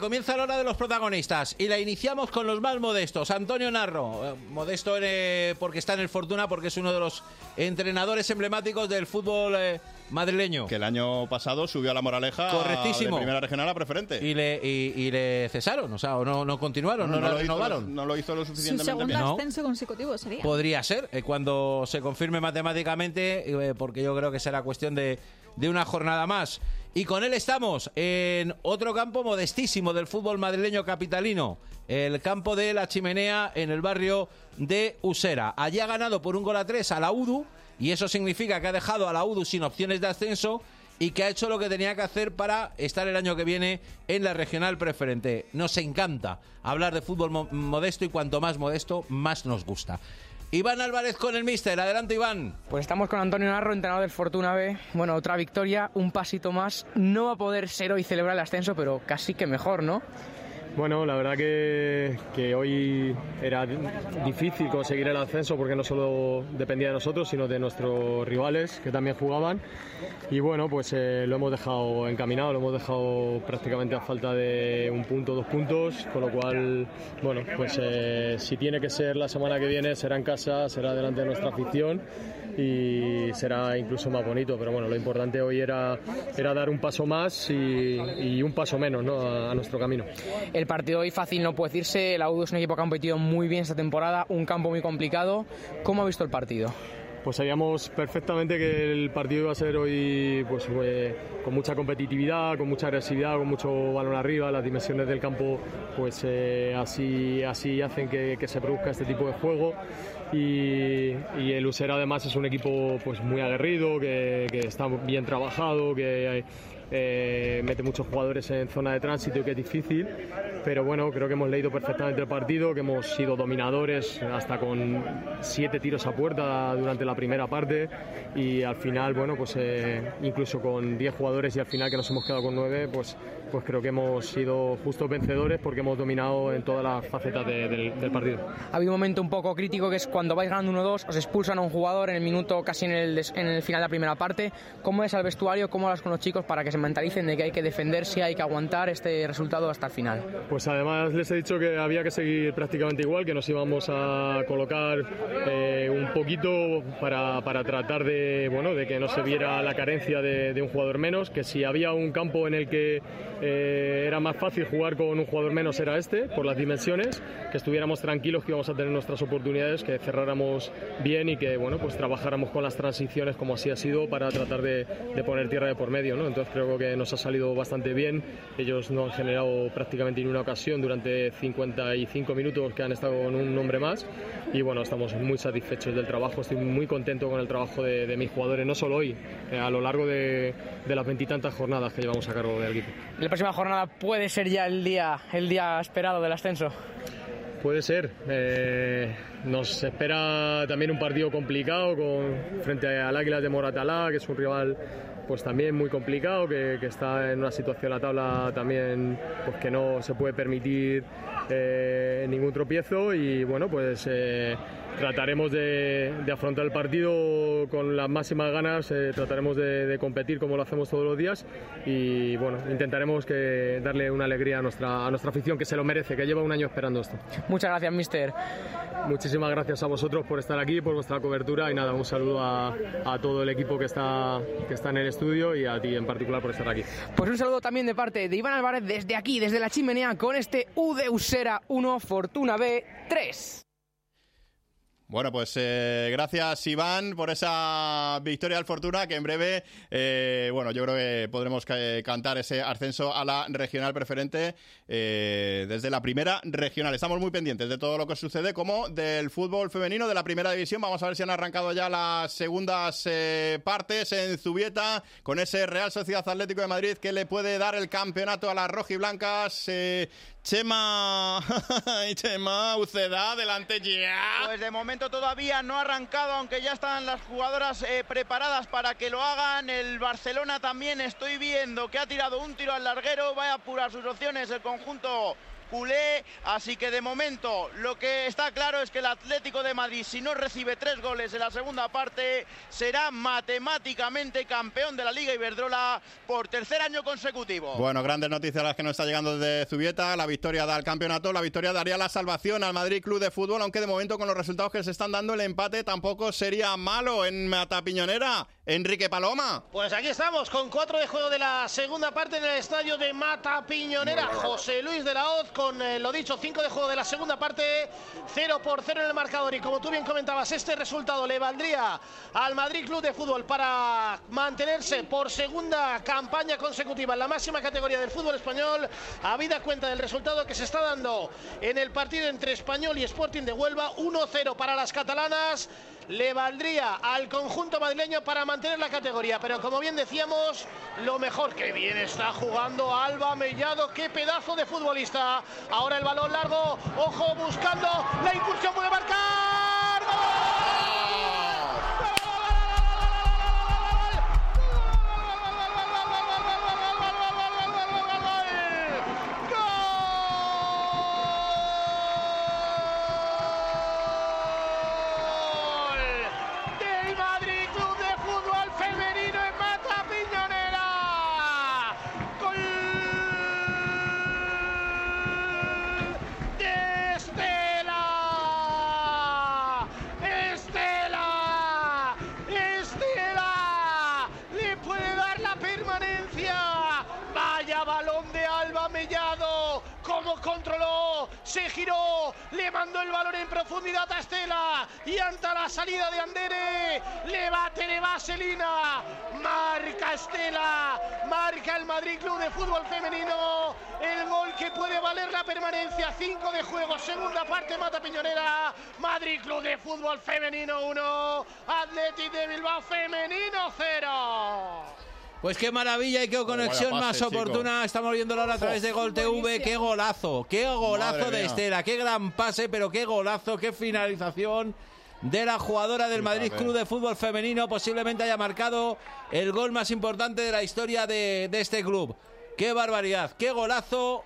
Comienza la hora de los protagonistas y la iniciamos con los más modestos. Antonio Narro, modesto porque está en el Fortuna, porque es uno de los entrenadores emblemáticos del fútbol madrileño. Que el año pasado subió a La Moraleja. Correctísimo. De primera regional a preferente. Y le cesaron, o sea, o no continuaron, no la renovaron. No lo hizo lo suficientemente Su bien. segundo ascenso consecutivo sería. Podría ser, cuando se confirme matemáticamente, porque yo creo que será cuestión de una jornada más. Y con él estamos en otro campo modestísimo del fútbol madrileño capitalino, el campo de La Chimenea en el barrio de Usera. Allí ha ganado por 1-3 a la UDU, y eso significa que ha dejado a la UDU sin opciones de ascenso y que ha hecho lo que tenía que hacer para estar el año que viene en la regional preferente. Nos encanta hablar de fútbol modesto, y cuanto más modesto, más nos gusta. Iván Álvarez con el míster. Adelante, Iván. Pues estamos con Antonio Narro, entrenador del Fortuna B. Bueno, otra victoria, un pasito más. No va a poder ser hoy celebrar el ascenso, pero casi que mejor, ¿no? Bueno, la verdad que hoy era difícil conseguir el ascenso, porque no solo dependía de nosotros, sino de nuestros rivales que también jugaban. Y bueno, pues lo hemos dejado encaminado, lo hemos dejado prácticamente a falta de 1 punto, 2 puntos, con lo cual, bueno, pues si tiene que ser la semana que viene, será en casa, será delante de nuestra afición y será incluso más bonito. Pero bueno, lo importante hoy era dar un paso más y un paso menos, ¿no?, a nuestro camino. El partido hoy fácil no puede decirse. La UDU es un equipo que ha competido muy bien esta temporada, un campo muy complicado. ¿Cómo ha visto el partido? Pues sabíamos perfectamente que el partido iba a ser hoy pues con mucha competitividad, con mucha agresividad, con mucho balón arriba. Las dimensiones del campo pues así hacen que se produzca este tipo de juego. Y el Usera además es un equipo pues muy aguerrido, que está bien trabajado, que mete muchos jugadores en zona de tránsito y que es difícil, pero bueno, creo que hemos leído perfectamente el partido, que hemos sido dominadores hasta con 7 tiros a puerta durante la primera parte, y al final, bueno, pues incluso con 10 jugadores y al final que nos hemos quedado con 9, pues creo que hemos sido justos vencedores, porque hemos dominado en todas las facetas del partido. Ha habido un momento un poco crítico, que es cuando vais ganando 1-2, os expulsan a un jugador en el minuto casi en el final de la primera parte. ¿Cómo es el vestuario? ¿Cómo hablas con los chicos para que se mentalicen de que hay que defenderse, hay que aguantar este resultado hasta el final? Pues además les he dicho que había que seguir prácticamente igual, que nos íbamos a colocar un poquito para tratar de que no se viera la carencia de un jugador menos, que si había un campo en el que era más fácil jugar con un jugador menos era este, por las dimensiones, que estuviéramos tranquilos, que íbamos a tener nuestras oportunidades, que cerráramos bien y que bueno, pues trabajáramos con las transiciones como así ha sido, para tratar de poner tierra de por medio, ¿no? Entonces creo que nos ha salido bastante bien. Ellos no han generado prácticamente ni una ocasión durante 55 minutos que han estado con un hombre más, y bueno, estamos muy satisfechos del trabajo. Estoy muy contento con el trabajo de mis jugadores, no solo hoy, a lo largo de las 20 y tantas jornadas que llevamos a cargo del equipo. La próxima jornada puede ser ya el día esperado del ascenso. Puede ser. Nos espera también un partido complicado frente al Águilas de Moratalá, que es un rival pues también muy complicado, que está en una situación en la tabla también pues que no se puede permitir ningún tropiezo, y bueno, pues trataremos de afrontar el partido con las máximas ganas, trataremos de competir como lo hacemos todos los días, y bueno, intentaremos darle una alegría a nuestra afición, que se lo merece, que lleva un año esperando esto. Muchas gracias, míster. Muchísimas gracias a vosotros por estar aquí, por vuestra cobertura, y nada, un saludo a todo el equipo que está en el estudio, y a ti en particular por estar aquí. Pues un saludo también de parte de Iván Álvarez desde aquí, desde La Chimenea, con este UD Usera 1, Fortuna B 3. Bueno, pues gracias, Iván, por esa victoria al Fortuna, que en breve, bueno, yo creo que podremos cantar ese ascenso a la regional preferente desde la primera regional. Estamos muy pendientes de todo lo que sucede, como del fútbol femenino de la primera división. Vamos a ver si han arrancado ya las segundas partes en Zubieta, con ese Real Sociedad Atlético de Madrid que le puede dar el campeonato a las rojiblancas. Chema Uceda, adelante ya. Pues de momento todavía no ha arrancado, aunque ya están las jugadoras preparadas para que lo hagan. El Barcelona también estoy viendo que ha tirado un tiro al larguero, va a apurar sus opciones el conjunto culé, así que de momento lo que está claro es que el Atlético de Madrid, si no recibe 3 goles en la segunda parte, será matemáticamente campeón de la Liga Iberdrola por tercer año consecutivo. Bueno, grandes noticias las que nos está llegando desde Zubieta. La victoria da al campeonato, la victoria daría la salvación al Madrid Club de Fútbol, aunque de momento con los resultados que se están dando el empate tampoco sería malo en Matapiñonera. Enrique Paloma. Pues aquí estamos con 4 de juego de la segunda parte en el estadio de Matapiñonera. José Luis de la Hoz con, lo dicho, 5 de juego de la segunda parte, 0-0 en el marcador. Y como tú bien comentabas, este resultado le valdría al Madrid Club de Fútbol para mantenerse por segunda campaña consecutiva en la máxima categoría del fútbol español, habida cuenta del resultado que se está dando en el partido entre Español y Sporting de Huelva. 1-0 para las catalanas. Le valdría al conjunto madrileño para mantener la categoría, pero como bien decíamos, lo mejor, que bien está jugando Alba Mellado, qué pedazo de futbolista. Ahora el balón largo, ojo, buscando la incursión, puede marcar. Controló, se giró, le mandó el balón en profundidad a Estela y ante la salida de Andere, le bate de vaselina, marca Estela, marca el Madrid Club de Fútbol Femenino, el gol que puede valer la permanencia. 5 de juego, segunda parte, Matapiñonera, Madrid Club de Fútbol Femenino 1, Athletic de Bilbao Femenino 0. Pues qué maravilla y qué conexión más oportuna. Chico. Estamos viéndolo ahora a través de Gol TV. Qué golazo de Estela. Qué gran pase, pero qué golazo, qué finalización de la jugadora del Madrid Club de Fútbol Femenino. Posiblemente haya marcado el gol más importante de la historia de este club. Qué barbaridad, qué golazo.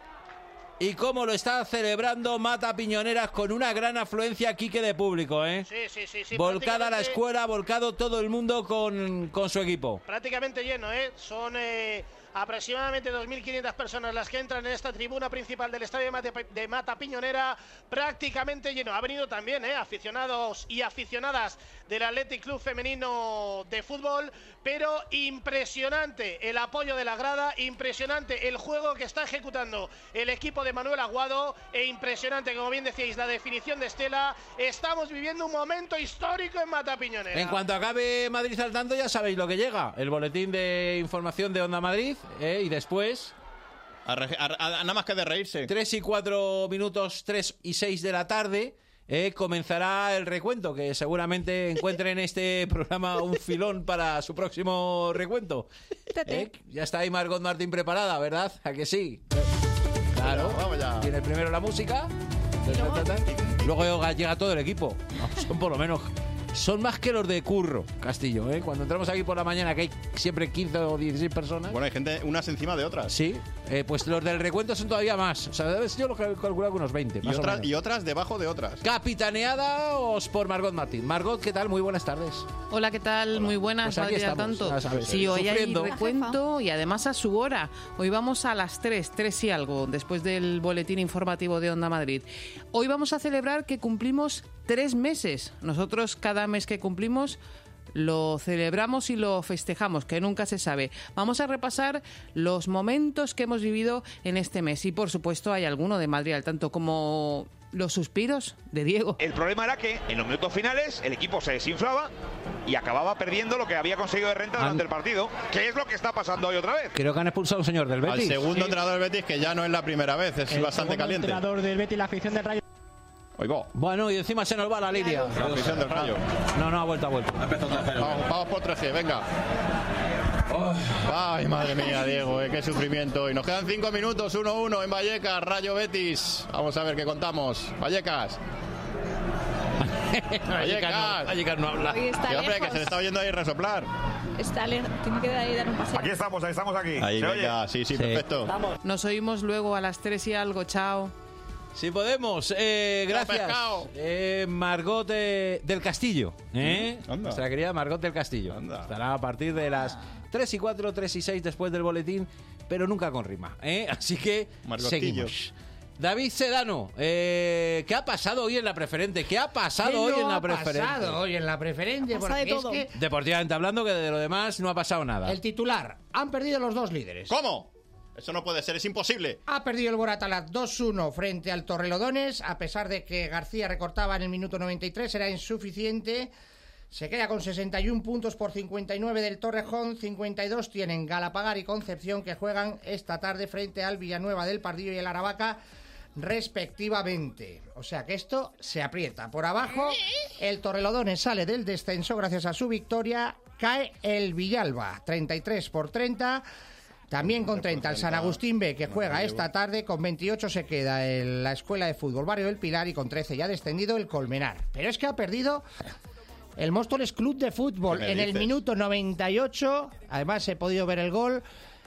Y cómo lo está celebrando Matapiñoneras con una gran afluencia aquí que de público, ¿eh? Sí. Volcada la escuela, volcado todo el mundo con su equipo. Prácticamente lleno, ¿eh? Son aproximadamente 2.500 personas las que entran en esta tribuna principal del estadio de Matapiñonera, prácticamente lleno. Ha venido también aficionados y aficionadas del Athletic Club Femenino de Fútbol, pero impresionante el apoyo de la grada, impresionante el juego que está ejecutando el equipo de Manuel Aguado e impresionante, como bien decíais, la definición de Estela. Estamos viviendo un momento histórico en Matapiñonera. En cuanto acabe Madrid al tanto, ya sabéis lo que llega, el boletín de información de Onda Madrid, y después... nada más que de reírse. 3 y 4 minutos, 3 y 6 de la tarde, comenzará el recuento, que seguramente encuentre en este programa un filón para su próximo recuento. Ya está ahí Margot Martín preparada, ¿verdad? ¿A que sí? Claro, vamos ya. Tiene primero la música, luego llega todo el equipo. Son por lo menos... Son más que los de Curro Castillo, ¿eh? Cuando entramos aquí por la mañana, que hay siempre 15 o 16 personas. Bueno, hay gente unas encima de otras. Sí, pues los del recuento son todavía más. O sea, yo lo he calculado con unos 20. Y otras debajo de otras. Capitaneadas por Margot Martín. Margot, ¿qué tal? Muy buenas tardes. Hola, ¿qué tal? Hola. Muy buenas, pues Madrid a tanto. Sí, hoy hay recuento y además a su hora. Hoy vamos a las 3 y algo, después del boletín informativo de Onda Madrid. Hoy vamos a celebrar que cumplimos 3 meses. Nosotros cada mes que cumplimos lo celebramos y lo festejamos, que nunca se sabe. Vamos a repasar los momentos que hemos vivido en este mes y por supuesto hay alguno de Madrid al tanto, como los suspiros de Diego. El problema era que en los minutos finales el equipo se desinflaba y acababa perdiendo lo que había conseguido de renta durante el partido, que es lo que está pasando hoy otra vez. Creo que han expulsado a un señor del Betis. Al segundo entrenador del Betis, que ya no es la primera vez, es bastante caliente. El entrenador del Betis, la afición del Rayo. Bueno, y encima se nos va la línea. La afición del Rayo. No, ha vuelto. Vamos por 13, venga. Ay, madre mía, Diego, qué sufrimiento. Y nos quedan 5 minutos, 1-1 en Vallecas, Rayo Betis. Vamos a ver qué contamos. Vallecas. Vallecas no habla. Hombre, que se le está oyendo ahí resoplar. Está lejos, tiene que dar un paseo. Aquí estamos aquí. Ahí, venga, sí, perfecto. Nos oímos luego a las 3 y algo, chao. Si podemos, gracias. Margot del Castillo, nuestra querida Margot del Castillo. Estará a partir de las 3 y 4, 3 y 6 después del boletín, pero nunca con rima. Así que seguimos. David Sedano, ¿qué ha pasado hoy en la preferente? ¿Qué ha pasado hoy en la preferente? ¿Qué ha pasado hoy en la preferente? Porque de todo. Es que, deportivamente hablando, que de lo demás no ha pasado nada. El titular, han perdido los dos líderes. ¿Cómo? Eso no puede ser, es imposible. Ha perdido el Moratalaz 2-1 frente al Torrelodones, a pesar de que García recortaba en el minuto 93, era insuficiente. Se queda con 61 puntos por 59 del Torrejón, 52 tienen Galapagar y Concepción, que juegan esta tarde frente al Villanueva del Pardillo y el Aravaca, respectivamente. O sea que esto se aprieta. Por abajo, el Torrelodones sale del descenso gracias a su victoria, cae el Villalba, 33 por 30. También con 30 el San Agustín B, que juega esta tarde. Con 28 se queda la Escuela de Fútbol Barrio del Pilar y con 13 ya ha descendido el Colmenar. Pero es que ha perdido el Móstoles Club de Fútbol en el minuto 98. Además he podido ver el gol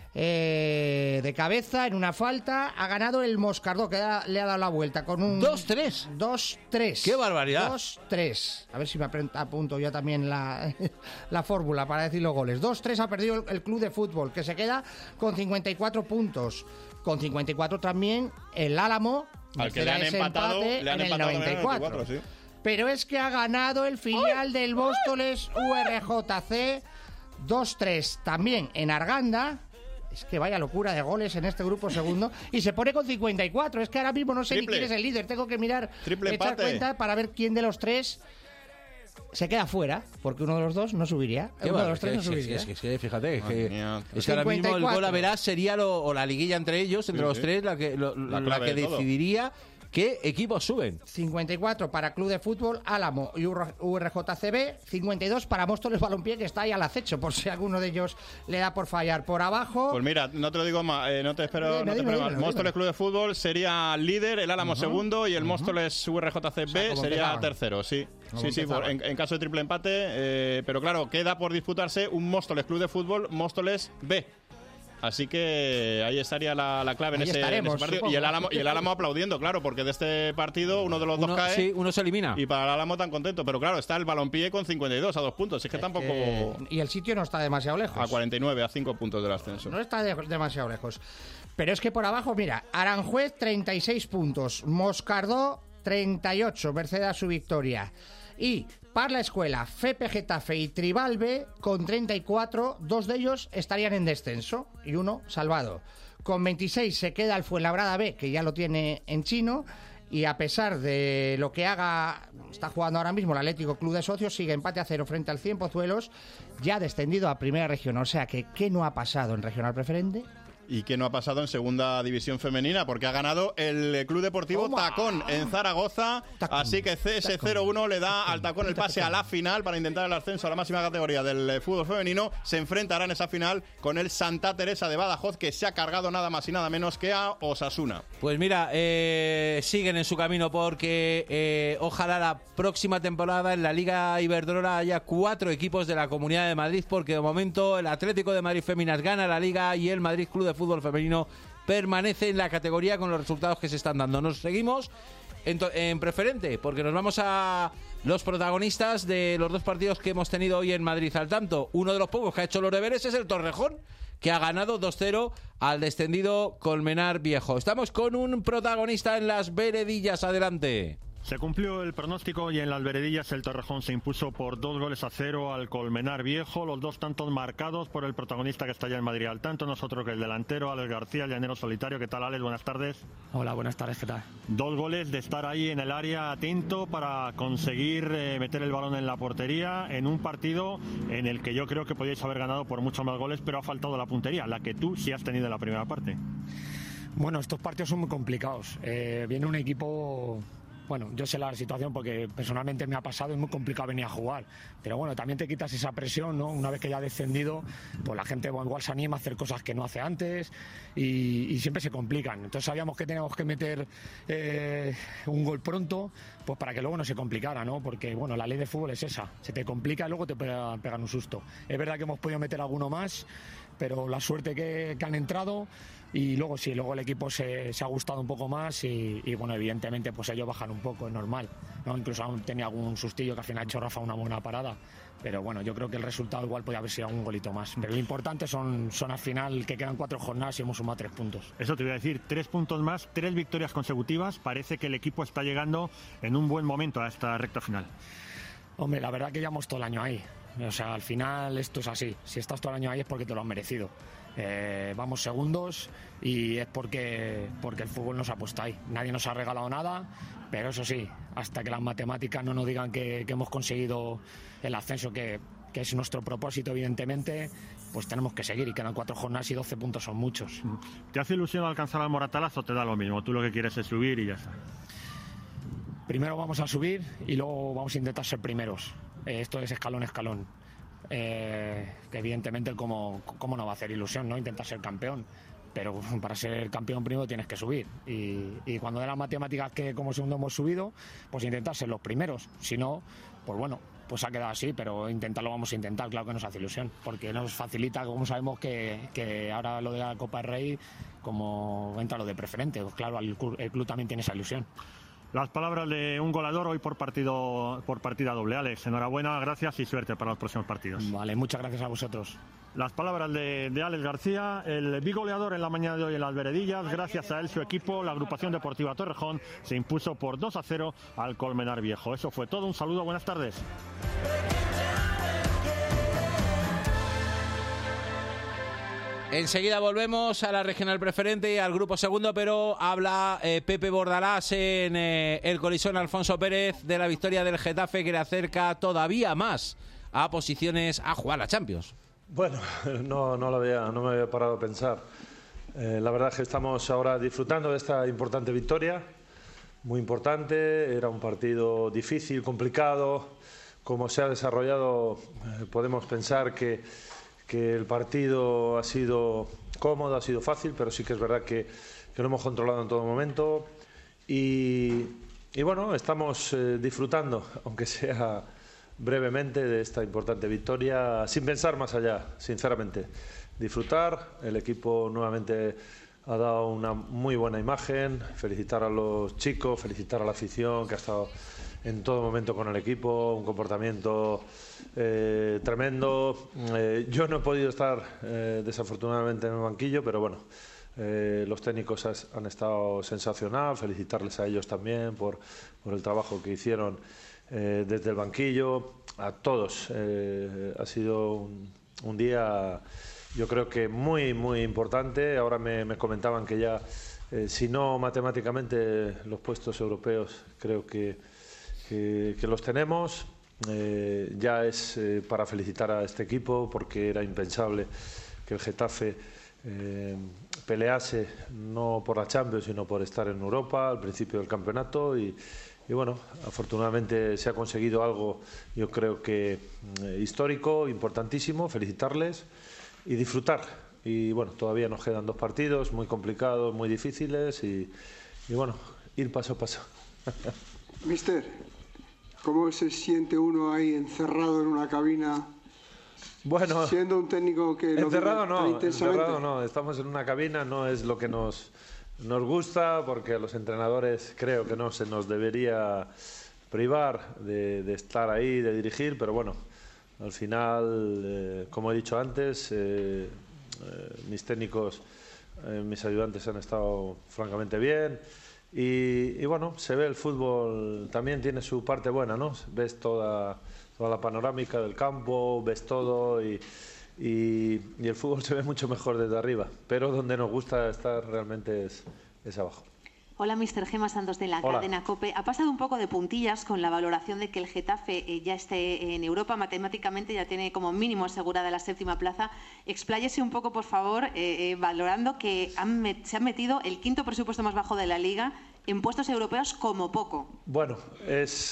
de cabeza en una falta. Ha ganado el Moscardó, que le ha dado la vuelta con un 2-3. 2-3. ¡Qué barbaridad! 2-3. A ver si me apunto yo también la fórmula para decir los goles. 2-3 ha perdido el Club de Fútbol, que se queda con 54 puntos. Con 54 también el Álamo, al que le han empatado en el 94. Sí. Pero es que ha ganado el filial del Móstoles URJC 2-3. También en Arganda. Es que vaya locura de goles en este grupo segundo. Y se pone con 54. Es que ahora mismo no sé ni quién es el líder. Tengo que mirar, echar cuenta para ver quién de los tres se queda fuera. Porque uno de los dos no subiría. Uno de los tres no subiría. Es que fíjate, es que ahora mismo el gol a verás sería o la liguilla entre ellos, entre los tres, la que decidiría qué equipos suben. 54 para Club de Fútbol Álamo y URJCB, 52 para Móstoles Balompié, que está ahí al acecho por si alguno de ellos le da por fallar. Por abajo, pues mira, no te lo digo más, no te espero más. Móstoles Club de Fútbol sería líder, el Álamo segundo y el Móstoles URJCB sería tercero, sí. En caso de triple empate, pero claro, queda por disputarse un Móstoles Club de Fútbol, Móstoles B. Así que ahí estaría la clave en ese partido. Y el Álamo aplaudiendo, claro, porque de este partido uno de los dos cae. Sí, uno se elimina. Y para el Álamo tan contento. Pero claro, está el Balompié con 52 a 2 puntos. Es que tampoco. Y el sitio no está demasiado lejos. A 49, a 5 puntos del ascenso. No está demasiado lejos. Pero es que por abajo, mira, Aranjuez 36 puntos, Moscardó 38, merced a su victoria. Y Parla Escuela, FEPE Getafe y Tribalbe con 34, dos de ellos estarían en descenso y uno salvado. Con 26 se queda el Fuenlabrada B, que ya lo tiene en chino, y a pesar de lo que haga, está jugando ahora mismo el Atlético Club de Socios, sigue empate a 0 frente al 100 Pozuelos, ya descendido a Primera Región. O sea que, ¿qué no ha pasado en Regional Preferente? ¿Y qué no ha pasado en Segunda División Femenina? Porque ha ganado el Club Deportivo Tacón en Zaragoza. Así que ese 0-1 le da al Tacón el pase a la final para intentar el ascenso a la máxima categoría del fútbol femenino. Se enfrentará en esa final con el Santa Teresa de Badajoz, que se ha cargado nada más y nada menos que a Osasuna. Pues mira, siguen en su camino porque ojalá la próxima temporada en la Liga Iberdrola haya 4 equipos de la Comunidad de Madrid, porque de momento el Atlético de Madrid Féminas gana la Liga y el Madrid Club de Fútbol Femenino permanece en la categoría con los resultados que se están dando. Nos seguimos en preferente, porque nos vamos a los protagonistas de los dos partidos que hemos tenido hoy en Madrid al tanto. Uno de los pocos que ha hecho los deberes es el Torrejón, que ha ganado 2-0 al descendido Colmenar Viejo. Estamos con un protagonista en las veredillas. Adelante. Se cumplió el pronóstico y en las veredillas el Torrejón se impuso por 2-0 al Colmenar Viejo, los dos tantos marcados por el protagonista que está ya en Madrid al tanto, nosotros que el delantero Alex García, el llanero solitario. ¿Qué tal, Alex? Buenas tardes. Hola, buenas tardes, ¿qué tal? 2 goles de estar ahí en el área atento para conseguir meter el balón en la portería en un partido en el que yo creo que podíais haber ganado por muchos más goles, pero ha faltado la puntería, la que tú sí has tenido en la primera parte. Bueno, estos partidos son muy complicados. Viene un equipo... Bueno, yo sé la situación porque personalmente me ha pasado, es muy complicado venir a jugar. Pero bueno, también te quitas esa presión, ¿no? Una vez que ya ha descendido, pues la gente igual se anima a hacer cosas que no hace antes y siempre se complican. Entonces sabíamos que teníamos que meter un gol pronto, pues para que luego no se complicara, ¿no? Porque bueno, la ley de fútbol es esa, se te complica y luego te pegan un susto. Es verdad que hemos podido meter alguno más, pero la suerte que han entrado. Y luego sí, luego el equipo se ha gustado un poco más y bueno, evidentemente pues ellos bajan un poco, es normal, ¿no? Incluso aún tenía algún sustillo que al final ha hecho Rafa una buena parada, pero bueno, yo creo que el resultado igual podría haber sido un golito más, pero lo importante son al final que quedan 4 jornadas y hemos sumado 3 puntos. Eso te voy a decir, 3 puntos más, 3 victorias consecutivas, parece que el equipo está llegando en un buen momento a esta recta final. Hombre, la verdad que llevamos todo el año ahí, o sea, al final esto es así, si estás todo el año ahí es porque te lo has merecido. Vamos segundos y es porque el fútbol nos ha puesto ahí. Nadie nos ha regalado nada, pero eso sí, hasta que las matemáticas no nos digan que hemos conseguido el ascenso, que es nuestro propósito evidentemente, pues tenemos que seguir y quedan 4 jornadas y 12 puntos son muchos. ¿Te hace ilusión alcanzar al Moratalazo o te da lo mismo? Tú lo que quieres es subir y ya está. Primero vamos a subir y luego vamos a intentar ser primeros. Esto es escalón a escalón. Que evidentemente cómo no va a hacer ilusión, ¿no? Intentar ser campeón, pero para ser campeón primero tienes que subir y cuando de las matemáticas que como segundo hemos subido, pues intentar ser los primeros, si no, pues bueno, pues ha quedado así, pero intentarlo vamos a intentar, claro que nos hace ilusión, porque nos facilita, como sabemos que ahora lo de la Copa del Rey, como entra lo de preferente, pues claro, el club también tiene esa ilusión. Las palabras de un goleador hoy por partida doble. Alex, enhorabuena, gracias y suerte para los próximos partidos. Vale, muchas gracias a vosotros. Las palabras de Alex García, el bigoleador en la mañana de hoy en las Veredillas. Gracias a él, su equipo, la agrupación deportiva Torrejón, se impuso por 2-0 al Colmenar Viejo. Eso fue todo, un saludo, buenas tardes. Enseguida volvemos a la regional preferente y al grupo segundo, pero habla Pepe Bordalás en el Colisón Alfonso Pérez de la victoria del Getafe, que le acerca todavía más a posiciones a jugar la Champions. Bueno, no me había parado a pensar. La verdad es que estamos ahora disfrutando de esta importante victoria, muy importante. Era un partido difícil, complicado. Como se ha desarrollado, podemos pensar que el partido ha sido cómodo, ha sido fácil, pero sí que es verdad que lo hemos controlado en todo momento y bueno, estamos disfrutando, aunque sea brevemente, de esta importante victoria, sin pensar más allá, sinceramente. Disfrutar, el equipo nuevamente ha dado una muy buena imagen, felicitar a los chicos, felicitar a la afición que ha estado en todo momento con el equipo, un comportamiento tremendo. Yo no he podido estar desafortunadamente en el banquillo, pero bueno, los técnicos han estado sensacional, felicitarles a ellos también por el trabajo que hicieron desde el banquillo, a todos. Ha sido un día, yo creo que muy importante. Ahora me comentaban que ya, si no matemáticamente, los puestos europeos creo que los tenemos. Ya es para felicitar a este equipo, porque era impensable que el Getafe pelease no por la Champions sino por estar en Europa al principio del campeonato y bueno, afortunadamente se ha conseguido algo, yo creo que histórico, importantísimo. Felicitarles y disfrutar. Y bueno, todavía nos quedan 2 partidos muy complicados, muy difíciles y bueno, ir paso a paso. Mister, ¿cómo se siente uno ahí encerrado en una cabina? Bueno, siendo un técnico que encerrado no, estamos en una cabina, no es lo que nos gusta, porque a los entrenadores creo que no se nos debería privar de estar ahí, de dirigir, pero bueno, al final, como he dicho antes, mis técnicos, mis ayudantes han estado francamente bien. Y bueno, se ve el fútbol, también tiene su parte buena, ¿no? Ves toda la panorámica del campo, ves todo y el fútbol se ve mucho mejor desde arriba, pero donde nos gusta estar realmente es abajo. Hola, Mr. Gemma Santos de la cadena COPE. Ha pasado un poco de puntillas con la valoración de que el Getafe ya esté en Europa. Matemáticamente ya tiene como mínimo asegurada la 7ª plaza. Expláyese un poco, por favor, valorando que se han metido el 5º presupuesto más bajo de la Liga en puestos europeos como poco. Bueno, es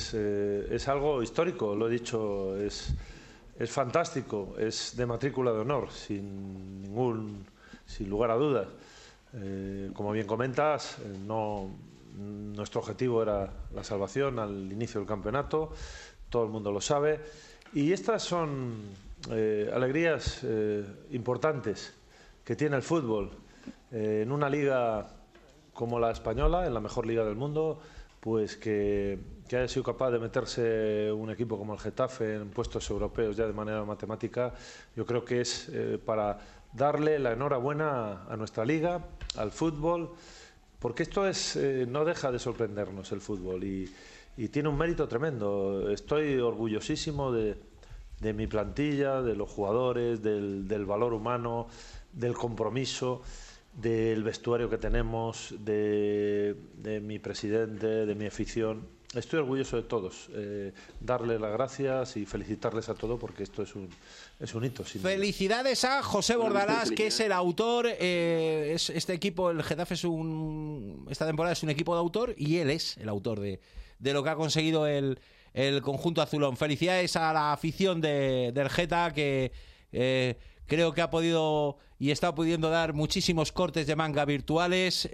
algo histórico, lo he dicho, es fantástico, es de matrícula de honor, sin lugar a dudas. Como bien comentas, nuestro objetivo era la salvación al inicio del campeonato, todo el mundo lo sabe, y estas son alegrías importantes que tiene el fútbol en una liga como la española, en la mejor liga del mundo, pues que haya sido capaz de meterse un equipo como el Getafe en puestos europeos ya de manera matemática. Yo creo que es para darle la enhorabuena a nuestra liga, al fútbol, porque esto no deja de sorprendernos el fútbol y tiene un mérito tremendo. Estoy orgullosísimo de mi plantilla, de los jugadores, del valor humano, del compromiso, del vestuario que tenemos, de mi presidente, de mi afición. Estoy orgulloso de todos. Darle las gracias y felicitarles a todos porque esto es un hito. Felicidades a José Bordalás, que es el autor. Este equipo, el Getafe, esta temporada es un equipo de autor y él es el autor de lo que ha conseguido el conjunto azulón. Felicidades a la afición del Geta, que creo que ha podido y está pudiendo dar muchísimos cortes de manga virtuales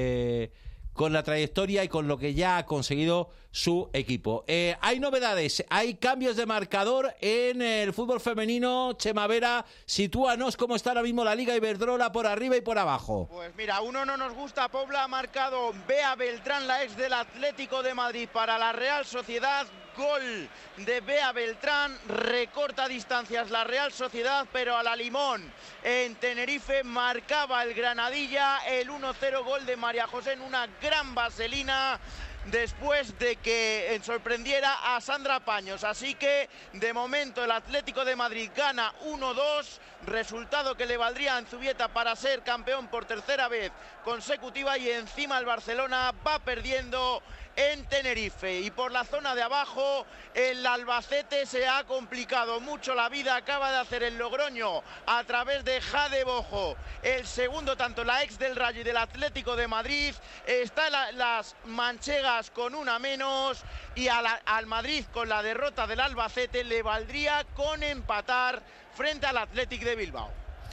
con la trayectoria y con lo que ya ha conseguido su equipo. Hay novedades, hay cambios de marcador en el fútbol femenino. Chema Vera, sitúanos cómo está ahora mismo la Liga Iberdrola por arriba y por abajo. Pues mira, uno no nos gusta. Pobla ha marcado Bea Beltrán, la ex del Atlético de Madrid, para la Real Sociedad. Gol de Bea Beltrán, recorta distancias la Real Sociedad, pero a la Limón en Tenerife marcaba el Granadilla el 1-0, gol de María José en una gran vaselina después de que sorprendiera a Sandra Paños. Así que de momento el Atlético de Madrid gana 1-2, resultado que le valdría a Anzubieta para ser campeón por tercera vez consecutiva, y encima el Barcelona va perdiendo en Tenerife. Y por la zona de abajo el Albacete se ha complicado mucho la vida, acaba de hacer el Logroño a través de Jade Bojo el segundo tanto, la ex del Rayo y del Atlético de Madrid. Está las manchegas con una menos, y al Madrid, con la derrota del Albacete, le valdría con empatar frente al Athletic de Bilbao.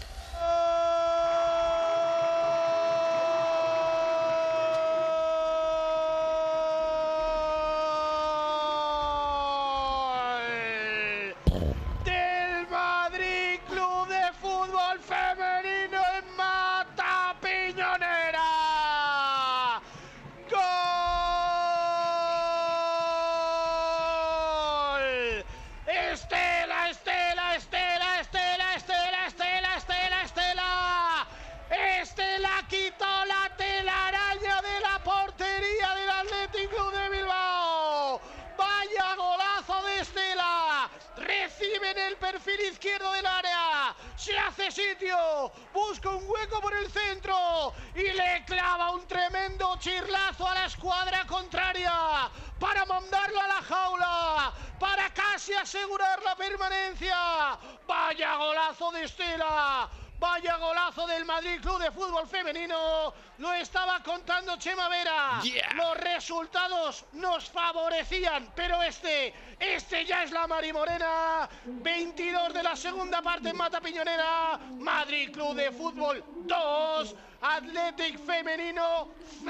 Izquierdo del área, se hace sitio, busca un hueco por el centro y le clava un tremendo chirlazo a la escuadra contraria para mandarlo a la jaula, para casi asegurar la permanencia. Vaya golazo de Estela, vaya golazo del Madrid Club de Fútbol Femenino. Lo estaba contando Chema Vera. Los resultados nos favorecían, pero este ya es la Marimorena. 22 de la segunda parte en Mata Piñonera. Madrid Club de Fútbol 2, Athletic Femenino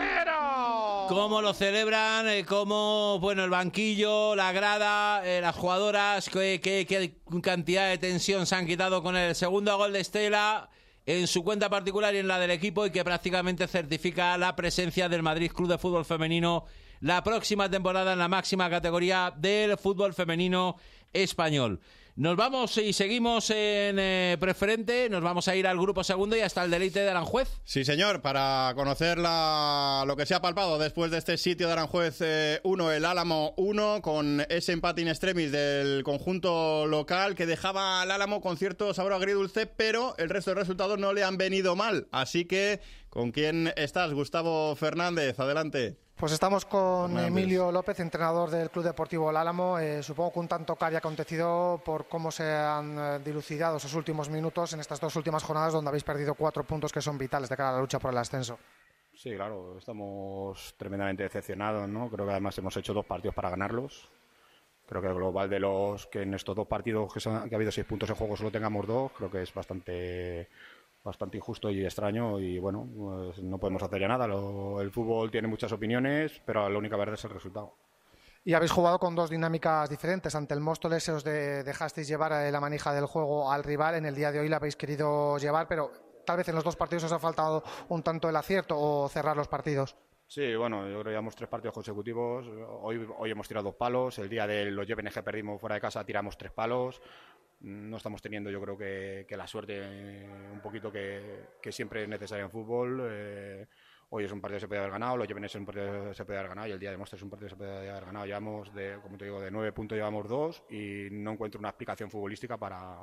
0. ¿Cómo lo celebran? ¿Cómo, bueno, el banquillo, la grada, las jugadoras, qué cantidad de tensión se han quitado con el segundo gol de Estela en su cuenta particular y en la del equipo, y que prácticamente certifica la presencia del Madrid Club de Fútbol Femenino la próxima temporada en la máxima categoría del fútbol femenino español? Nos vamos y seguimos en preferente, nos vamos a ir al grupo segundo y hasta el Deleite de Aranjuez. Sí, señor, para conocer lo que se ha palpado después de este sitio de Aranjuez 1, el Álamo 1, con ese empate in extremis del conjunto local que dejaba al Álamo con cierto sabor agridulce, pero el resto de resultados no le han venido mal. Así que, ¿con quién estás, Gustavo Fernández? Adelante. Pues estamos con Emilio López, entrenador del Club Deportivo El Álamo. Supongo que un tanto que haya acontecido por cómo se han dilucidado esos últimos minutos en estas dos últimas jornadas, donde habéis perdido 4 puntos que son vitales de cara a la lucha por el ascenso. Sí, claro, estamos tremendamente decepcionados, ¿no? Creo que además hemos hecho 2 partidos para ganarlos. Creo que el global de los que en estos 2 partidos que ha habido 6 puntos en juego solo tengamos 2, creo que es bastante injusto y extraño, y bueno, pues no podemos hacer ya nada. El fútbol tiene muchas opiniones, pero la única verdad es el resultado. Y habéis jugado con dos dinámicas diferentes. Ante el Móstoles os dejasteis llevar la manija del juego al rival. En el día de hoy la habéis querido llevar, pero tal vez en los dos partidos os ha faltado un tanto el acierto o cerrar los partidos. Sí, bueno, yo creo que llevamos 3 partidos consecutivos. Hoy hemos tirado 2 palos. El día de los Jóvenes que perdimos fuera de casa tiramos 3 palos. No estamos teniendo, yo creo que la suerte un poquito que siempre es necesaria en fútbol. Hoy es un partido que se puede haber ganado, los Jóvenes es un partido que se puede haber ganado y el día de Móstoles es un partido que se puede haber ganado. Llevamos, como te digo, de 9 puntos llevamos 2 y no encuentro una explicación futbolística para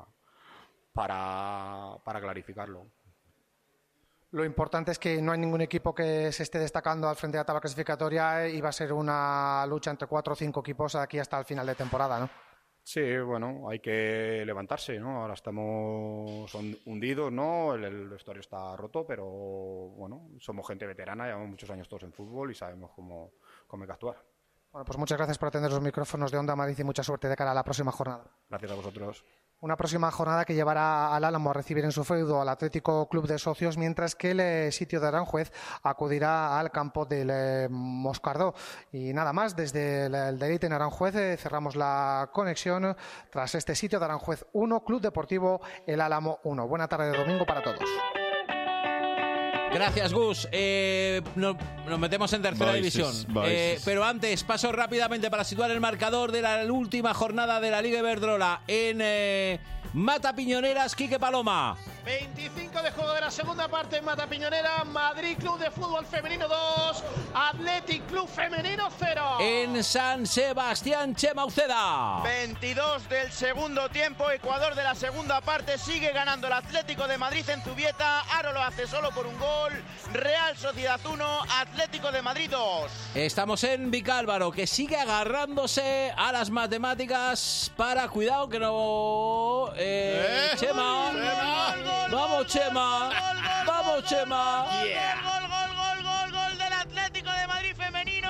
clarificarlo. Lo importante es que no hay ningún equipo que se esté destacando al frente de la tabla clasificatoria y va a ser una lucha entre 4 o 5 equipos aquí hasta el final de temporada, ¿no? Sí, bueno, hay que levantarse, ¿no? Ahora estamos hundidos, ¿no? El vestuario está roto, pero bueno, somos gente veterana, llevamos muchos años todos en fútbol y sabemos cómo hay que actuar. Bueno, pues muchas gracias por atender los micrófonos de Onda Madrid y mucha suerte de cara a la próxima jornada. Gracias a vosotros. Una próxima jornada que llevará al Álamo a recibir en su feudo al Atlético Club de Socios, mientras que el sitio de Aranjuez acudirá al campo del Moscardó. Y nada más, desde el Delite en Aranjuez cerramos la conexión tras este sitio de Aranjuez 1, Club Deportivo El Álamo 1. Buena tarde de domingo para todos. Gracias, Gus. Nos metemos en tercera división. Pero antes, paso rápidamente para situar el marcador de la última jornada de la Liga Iberdrola en Mata Piñoneras. Quique Paloma. 25 de juego de la segunda parte en Mata Piñonera. Madrid Club de Fútbol Femenino 2, Athletic Club Femenino 0. En San Sebastián, Chema Uceda. 22 del segundo tiempo, Ecuador de la segunda parte, sigue ganando el Atlético de Madrid en Zubieta. Aro lo hace solo por un gol. Real Sociedad 1, Atlético de Madrid 2. Estamos en Vicálvaro, que sigue agarrándose a las matemáticas para, cuidado que no... Chema. Vamos, Chema. Vamos, Chema. Gol del Atlético de Madrid femenino.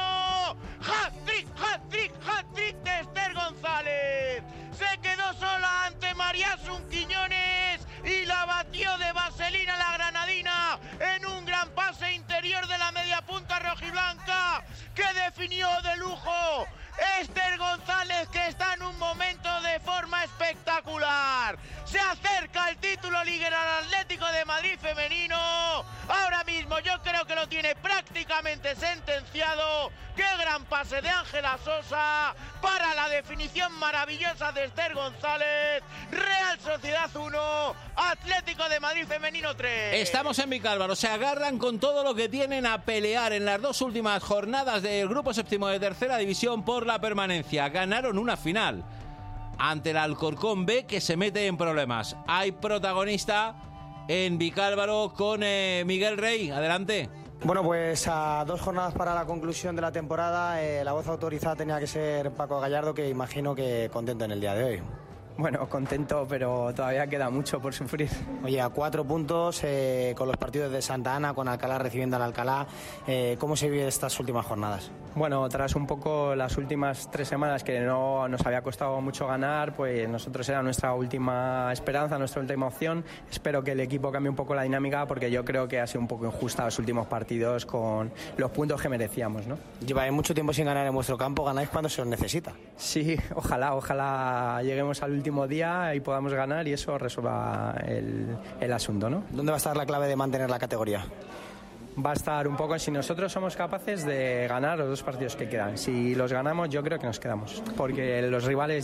Hat-trick de Esther González. Se quedó sola ante María Sun Quiñones y la batió de vaselina la granadina en un gran pase interior de la media punta rojiblanca que definió de lujo Esther González, que está en un momento de forma espectacular. Se acerca el título liguero al Atlético de Madrid femenino. Ahora mismo yo creo que lo tiene prácticamente sentenciado. ¡Qué gran pase de Ángela Sosa para la definición maravillosa de Esther González! Real Sociedad 1, Atlético de Madrid femenino 3. Estamos en Vicálvaro, se agarran con todo lo que tienen a pelear en las dos últimas jornadas del grupo séptimo de tercera división por la permanencia. Ganaron una final ante el Alcorcón B, que se mete en problemas. Hay protagonista en Vicálvaro con Miguel Rey. Adelante. Bueno, pues a 2 jornadas para la conclusión de la temporada, la voz autorizada tenía que ser Paco Gallardo, que imagino que contento en el día de hoy. Bueno, contento, pero todavía queda mucho por sufrir. Oye, a 4 puntos con los partidos de Santa Ana, con Alcalá recibiendo al Alcalá, ¿cómo se vive estas últimas jornadas? Bueno, tras un poco las últimas 3 semanas que no nos había costado mucho ganar, pues nosotros era nuestra última esperanza, nuestra última opción. Espero que el equipo cambie un poco la dinámica, porque yo creo que ha sido un poco injusta los últimos partidos con los puntos que merecíamos, ¿no? Lleváis mucho tiempo sin ganar en vuestro campo, ganáis cuando se os necesita. Sí, ojalá lleguemos al último día y podamos ganar y eso resuelva el asunto, ¿no? ¿Dónde va a estar la clave de mantener la categoría? Va a estar un poco en si nosotros somos capaces de ganar los 2 partidos que quedan. Si los ganamos, yo creo que nos quedamos. Porque los rivales,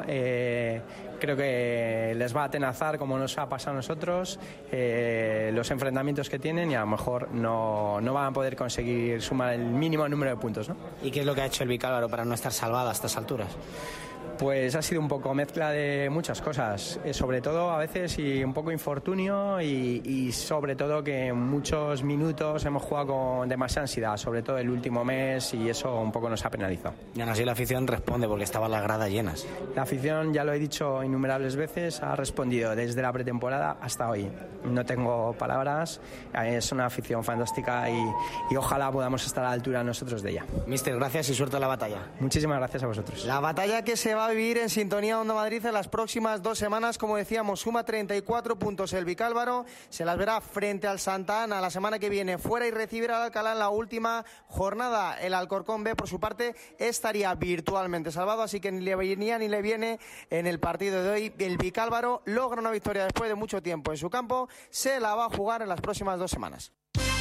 creo que les va a atenazar, como nos ha pasado a nosotros, los enfrentamientos que tienen, y a lo mejor no van a poder conseguir sumar el mínimo número de puntos, ¿no? ¿Y qué es lo que ha hecho el Vicálvaro para no estar salvada a estas alturas? Pues ha sido un poco mezcla de muchas cosas, sobre todo a veces y un poco infortunio y sobre todo que en muchos minutos hemos jugado con demasiada ansiedad, sobre todo el último mes, y eso un poco nos ha penalizado. Y aún así la afición responde porque estaban las gradas llenas. La afición, ya lo he dicho innumerables veces, ha respondido desde la pretemporada hasta hoy. No tengo palabras, es una afición fantástica y ojalá podamos estar a la altura nosotros de ella. Mister, gracias y suerte en la batalla. Muchísimas gracias a vosotros. La batalla que se va va a vivir en sintonía Onda Madrid en las próximas 2 semanas. Como decíamos, suma 34 puntos el Vicálvaro, se las verá frente al Santa Ana la semana que viene fuera y recibirá al Alcalá en la última jornada. El Alcorcón B, por su parte, estaría virtualmente salvado, así que ni le venía ni le viene en el partido de hoy. El Vicálvaro logra una victoria después de mucho tiempo en su campo, se la va a jugar en las próximas 2 semanas.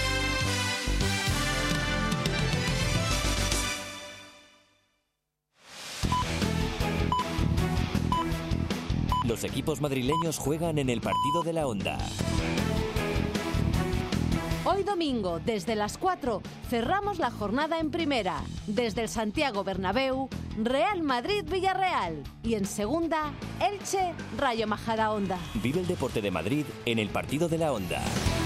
Los equipos madrileños juegan en el partido de la Onda. Hoy domingo, desde las 4, cerramos la jornada en primera. Desde el Santiago Bernabéu, Real Madrid-Villarreal. Y en segunda, Elche, Rayo Majadahonda. Vive el deporte de Madrid en el partido de la Onda.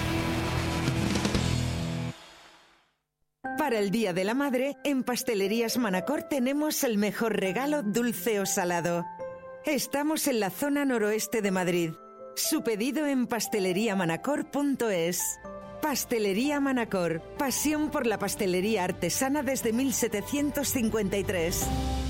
Para el Día de la Madre, en Pastelerías Manacor tenemos el mejor regalo dulce o salado. Estamos en la zona noroeste de Madrid. Su pedido en pasteleriamanacor.es. Pastelería Manacor. Pasión por la pastelería artesana desde 1753.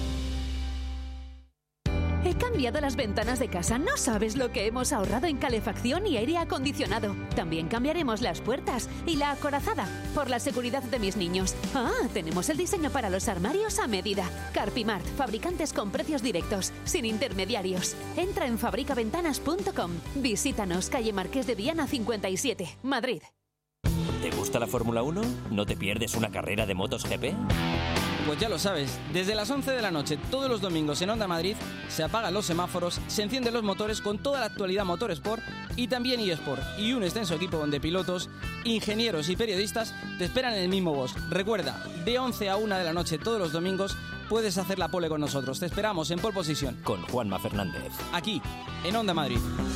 He cambiado las ventanas de casa. No sabes lo que hemos ahorrado en calefacción y aire acondicionado. También cambiaremos las puertas y la acorazada por la seguridad de mis niños. Tenemos el diseño para los armarios a medida. Carpimart, fabricantes con precios directos, sin intermediarios. Entra en fabricaventanas.com. Visítanos, calle Marqués de Viana 57, Madrid. ¿Te gusta la Fórmula 1? ¿No te pierdes una carrera de motos GP? Pues ya lo sabes, desde las 11 de la noche todos los domingos en Onda Madrid se apagan los semáforos, se encienden los motores con toda la actualidad Motorsport y también eSport, y un extenso equipo donde pilotos, ingenieros y periodistas te esperan en el mismo box. Recuerda, de 11 a 1 de la noche todos los domingos puedes hacer la pole con nosotros. Te esperamos en Pole Position con Juanma Fernández, aquí en Onda Madrid.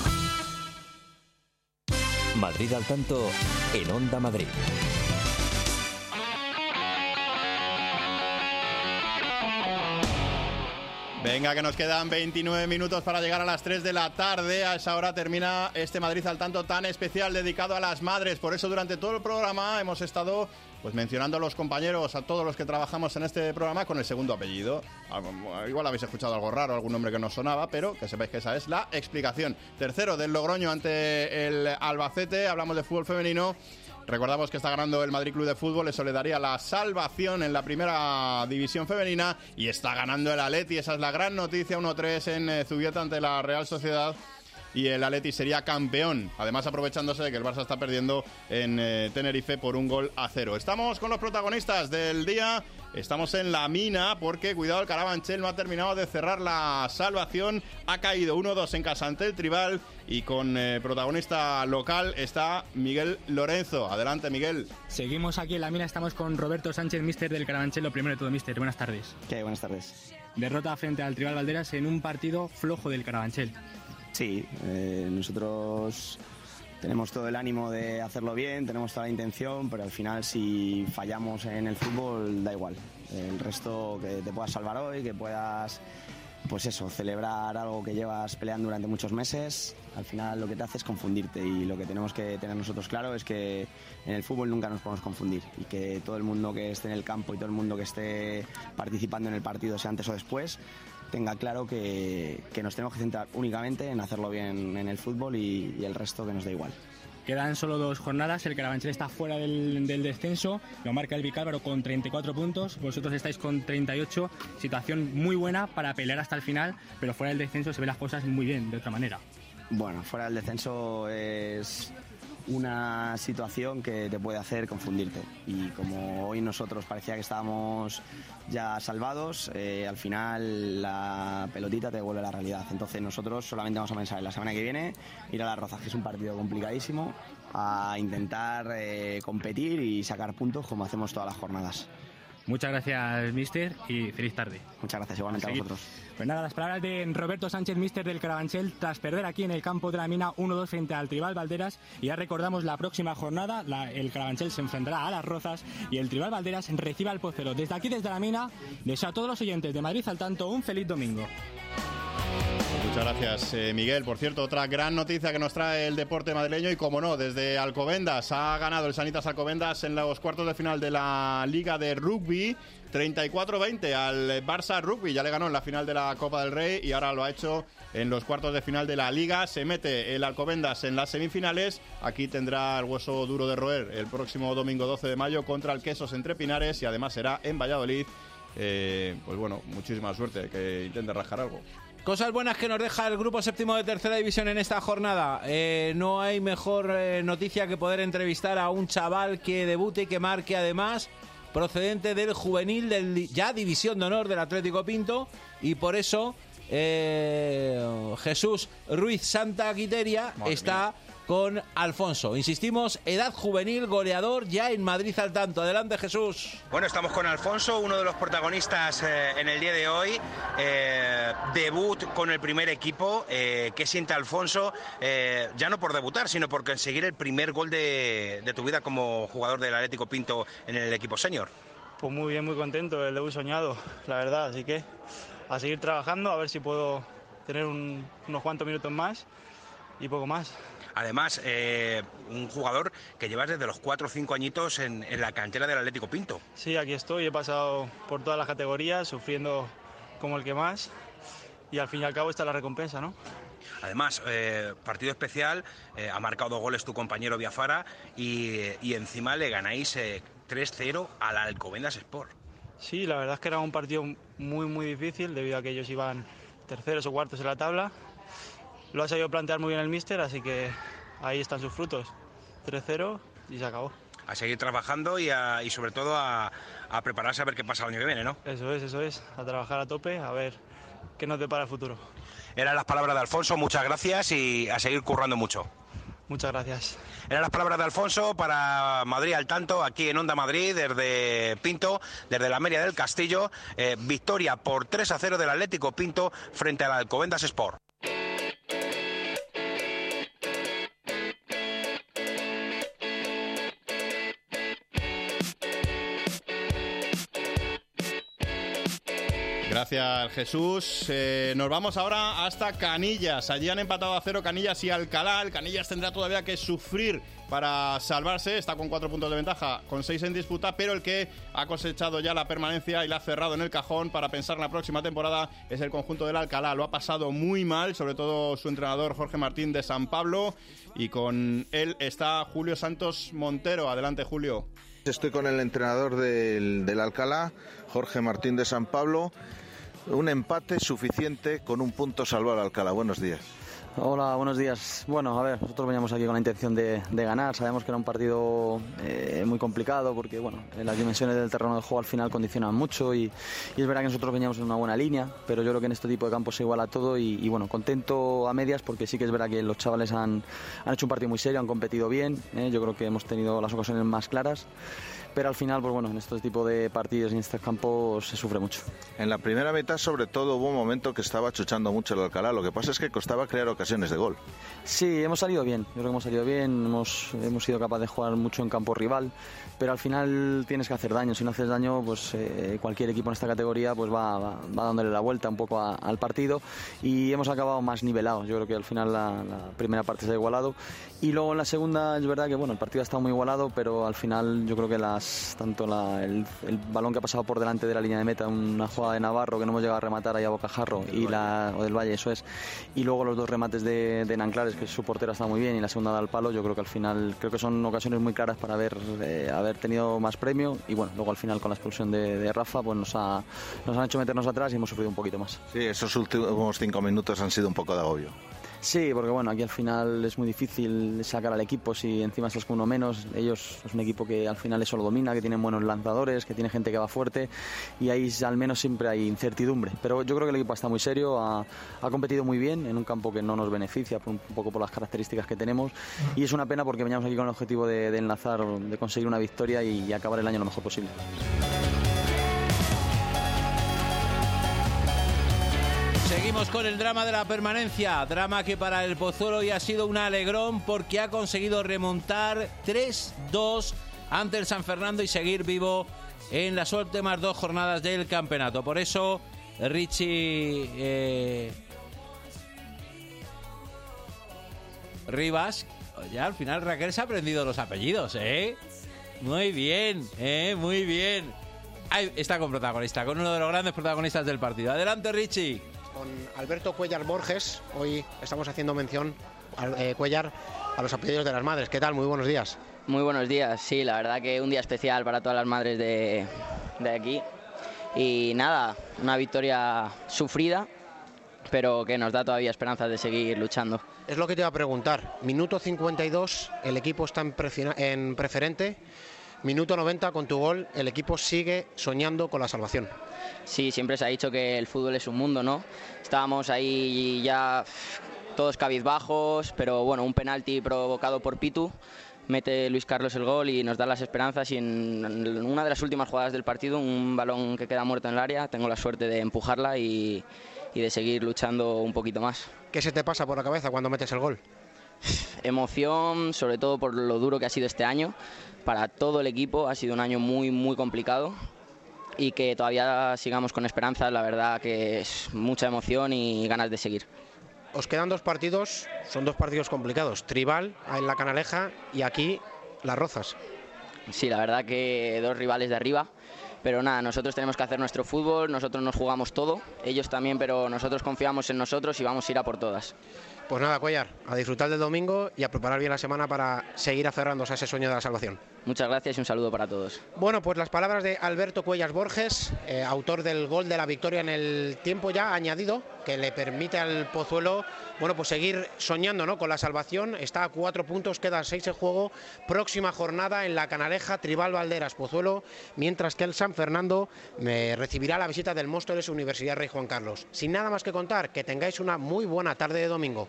Madrid al tanto en Onda Madrid. Venga, que nos quedan 29 minutos para llegar a las 3 de la tarde. A esa hora termina este Madrid al tanto tan especial dedicado a las madres. Por eso durante todo el programa hemos estado mencionando a los compañeros, a todos los que trabajamos en este programa con el segundo apellido. Igual habéis escuchado algo raro, algún nombre que no sonaba, pero que sepáis que esa es la explicación. Tercero del Logroño ante el Albacete. Hablamos de fútbol femenino. Recordamos que está ganando el Madrid Club de Fútbol, eso le daría la salvación en la primera división femenina, y está ganando el Atleti, esa es la gran noticia, 1-3 en Zubieta ante la Real Sociedad, y el Atleti sería campeón, además aprovechándose de que el Barça está perdiendo en Tenerife por 1-0. Estamos con los protagonistas del día. Estamos en la mina porque, cuidado, el Carabanchel no ha terminado de cerrar la salvación. Ha caído 1-2 en casa ante el Tribal y con protagonista local está Miguel Lorenzo. Adelante, Miguel. Seguimos aquí en la mina, estamos con Roberto Sánchez, míster del Carabanchel. Lo primero de todo, míster, buenas tardes. ¿Qué hay? Buenas tardes. Derrota frente al Tribal Valderas en un partido flojo del Carabanchel. Sí, nosotros tenemos todo el ánimo de hacerlo bien, tenemos toda la intención, pero al final si fallamos en el fútbol da igual. El resto, que te puedas salvar hoy, que puedas, pues eso, celebrar algo que llevas peleando durante muchos meses, al final lo que te hace es confundirte, y lo que tenemos que tener nosotros claro es que en el fútbol nunca nos podemos confundir, y que todo el mundo que esté en el campo y todo el mundo que esté participando en el partido, sea antes o después, tenga claro que nos tenemos que centrar únicamente en hacerlo bien en el fútbol y el resto que nos da igual. Quedan solo 2 jornadas, el Carabanchel está fuera del descenso, lo marca el Vicálvaro con 34 puntos, vosotros estáis con 38, situación muy buena para pelear hasta el final, pero fuera del descenso se ven las cosas muy bien, de otra manera. Bueno, fuera del descenso es una situación que te puede hacer confundirte, y como hoy nosotros parecía que estábamos ya salvados, al final la pelotita te devuelve a la realidad. Entonces nosotros solamente vamos a pensar en la semana que viene, ir a Las Rozas, que es un partido complicadísimo, a intentar competir y sacar puntos como hacemos todas las jornadas. Muchas gracias, míster, y feliz tarde. Muchas gracias, igualmente a vosotros. Pues nada, las palabras de Roberto Sánchez, míster del Carabanchel, tras perder aquí en el campo de la mina 1-2 frente al Tribal Valderas. Y ya recordamos la próxima jornada, el Carabanchel se enfrentará a Las Rozas y el Tribal Valderas recibe al Pozuelo. Desde aquí, desde la mina, deseo a todos los oyentes de Madrid al tanto un feliz domingo. Muchas gracias, Miguel. Por cierto, otra gran noticia que nos trae el deporte madrileño y, como no, desde Alcobendas. Ha ganado el Sanitas Alcobendas en los cuartos de final de la Liga de Rugby 34-20 al Barça Rugby. Ya le ganó en la final de la Copa del Rey y ahora lo ha hecho en los cuartos de final de la Liga. Se mete el Alcobendas en las semifinales. Aquí tendrá el hueso duro de roer el próximo domingo 12 de mayo contra el Quesos Entre Pinares y además será en Valladolid. Pues bueno, muchísima suerte, que intente rascar algo. Cosas buenas que nos deja el grupo séptimo de tercera división en esta jornada. No hay mejor noticia que poder entrevistar a un chaval que debute y que marque, además, procedente del juvenil del ya División de Honor del Atlético Pinto, y por eso Jesús Ruiz Santa Quiteria está con Alfonso. Insistimos, edad juvenil, goleador ya en Madrid al tanto. Adelante, Jesús. Bueno, estamos con Alfonso, uno de los protagonistas en el día de hoy. Debut con el primer equipo. ¿Qué siente Alfonso? Ya no por debutar, sino por conseguir el primer gol de tu vida como jugador del Atlético Pinto en el equipo senior. Pues muy bien, muy contento, el debut soñado, la verdad. Así que a seguir trabajando, a ver si puedo tener unos cuantos minutos más y poco más. Además, un jugador que llevas desde los 4 o 5 añitos en la cantera del Atlético Pinto. Sí, aquí estoy, he pasado por todas las categorías, sufriendo como el que más, y al fin y al cabo está la recompensa, ¿no? Además, partido especial, ha marcado 2 goles tu compañero Biafara y encima le ganáis 3-0 al Alcobendas Sport. Sí, la verdad es que era un partido muy, muy difícil, debido a que ellos iban terceros o cuartos en la tabla. Lo ha sabido plantear muy bien el míster, así que ahí están sus frutos. 3-0 y se acabó. A seguir trabajando y sobre todo a prepararse a ver qué pasa el año que viene, ¿no? Eso es. A trabajar a tope, a ver qué nos depara el futuro. Eran las palabras de Alfonso, muchas gracias y a seguir currando mucho. Muchas gracias. Eran las palabras de Alfonso para Madrid al tanto, aquí en Onda Madrid, desde Pinto, desde la Meria del Castillo. Victoria por 3-0 del Atlético Pinto frente al Alcobendas Sport. Gracias, Jesús. Nos vamos ahora hasta Canillas. Allí han empatado a 0 Canillas y Alcalá. El Canillas tendrá todavía que sufrir para salvarse. Está con 4 puntos de ventaja, con 6 en disputa, pero el que ha cosechado ya la permanencia y la ha cerrado en el cajón para pensar en la próxima temporada es el conjunto del Alcalá. Lo ha pasado muy mal, sobre todo su entrenador Jorge Martín de San Pablo, y con él está Julio Santos Montero. Adelante, Julio. Estoy con el entrenador del Alcalá, Jorge Martín de San Pablo. Un empate suficiente con un punto salvar al Alcalá. Buenos días. Hola, buenos días. Bueno, a ver, nosotros veníamos aquí con la intención de ganar. Sabemos que era un partido muy complicado porque, bueno, las dimensiones del terreno de juego al final condicionan mucho y es verdad que nosotros veníamos en una buena línea, pero yo creo que en este tipo de campos se iguala todo y bueno, contento a medias porque sí que es verdad que los chavales han hecho un partido muy serio, han competido bien. Yo creo que hemos tenido las ocasiones más claras. Pero al final, pues bueno, en este tipo de partidos y en estos campos se sufre mucho. En la primera mitad, sobre todo, hubo un momento que estaba chuchando mucho el Alcalá. Lo que pasa es que costaba crear ocasiones de gol. Sí, hemos salido bien. Yo creo que hemos salido bien. Hemos sido capaces de jugar mucho en campo rival. Pero al final tienes que hacer daño. Si no haces daño, pues cualquier equipo en esta categoría pues va dándole la vuelta un poco al partido. Y hemos acabado más nivelados. Yo creo que al final la primera parte se ha igualado. Y luego en la segunda, es verdad que bueno, el partido ha estado muy igualado, pero al final yo creo que tanto el balón que ha pasado por delante de la línea de meta, una jugada de Navarro que no hemos llegado a rematar ahí a bocajarro, o del Valle, eso es, y luego los 2 remates de Nanclares, que su portera está muy bien, y la segunda da al palo. Yo creo que al final son ocasiones muy claras para haber tenido más premio, y bueno, luego al final con la expulsión de Rafa pues nos han hecho meternos atrás y hemos sufrido un poquito más. Sí, esos últimos 5 minutos han sido un poco de agobio. Sí, porque bueno, aquí al final es muy difícil sacar al equipo si encima estás con uno menos. Ellos es un equipo que al final eso lo domina, que tienen buenos lanzadores, que tiene gente que va fuerte, y ahí al menos siempre hay incertidumbre. Pero yo creo que el equipo está muy serio, ha competido muy bien en un campo que no nos beneficia un poco por las características que tenemos, y es una pena porque veníamos aquí con el objetivo de enlazar, de conseguir una victoria y acabar el año lo mejor posible. Seguimos con el drama de la permanencia, drama que para el Pozuelo hoy ha sido un alegrón porque ha conseguido remontar 3-2 ante el San Fernando y seguir vivo en las últimas 2 jornadas del campeonato. Por eso Richie Rivas. Ya al final Raquel se ha aprendido los apellidos, ¿eh? Muy bien, muy bien. Ahí está con protagonista, con uno de los grandes protagonistas del partido. Adelante, Richie. Con Alberto Cuellar Borges, hoy estamos haciendo mención, Cuellar, a los apellidos de las madres. ¿Qué tal? Muy buenos días. Muy buenos días, sí, la verdad que un día especial para todas las madres de aquí. Y nada, una victoria sufrida, pero que nos da todavía esperanzas de seguir luchando. Es lo que te iba a preguntar. Minuto 52, el equipo está en preferente. Minuto 90, con tu gol, el equipo sigue soñando con la salvación. Sí, siempre se ha dicho que el fútbol es un mundo, ¿no? Estábamos ahí ya todos cabizbajos, pero bueno, un penalti provocado por Pitu. Mete Luis Carlos el gol y nos da las esperanzas, y en una de las últimas jugadas del partido, un balón que queda muerto en el área, tengo la suerte de empujarla y de seguir luchando un poquito más. ¿Qué se te pasa por la cabeza cuando metes el gol? Emoción, sobre todo por lo duro que ha sido este año. Para todo el equipo ha sido un año muy, muy complicado, y que todavía sigamos con esperanza, la verdad que es mucha emoción y ganas de seguir. Os quedan 2 partidos, son 2 partidos complicados. Tribal en la Canaleja y aquí Las Rozas. Sí, la verdad que 2 rivales de arriba, pero nada, nosotros tenemos que hacer nuestro fútbol, nosotros nos jugamos todo, ellos también, pero nosotros confiamos en nosotros y vamos a ir a por todas. Pues nada, Cuellar, a disfrutar del domingo y a preparar bien la semana para seguir aferrándose a ese sueño de la salvación. Muchas gracias y un saludo para todos. Bueno, pues las palabras de Alberto Cuellar Borges, autor del gol de la victoria en el tiempo ya añadido, que le permite al Pozuelo, bueno, pues seguir soñando, ¿no?, con la salvación. Está a 4 puntos, quedan 6 en juego. Próxima jornada en la Canaleja, Tribal Valderas Pozuelo, mientras que el San Fernando recibirá la visita del Móstoles Universidad Rey Juan Carlos. Sin nada más que contar, que tengáis una muy buena tarde de domingo.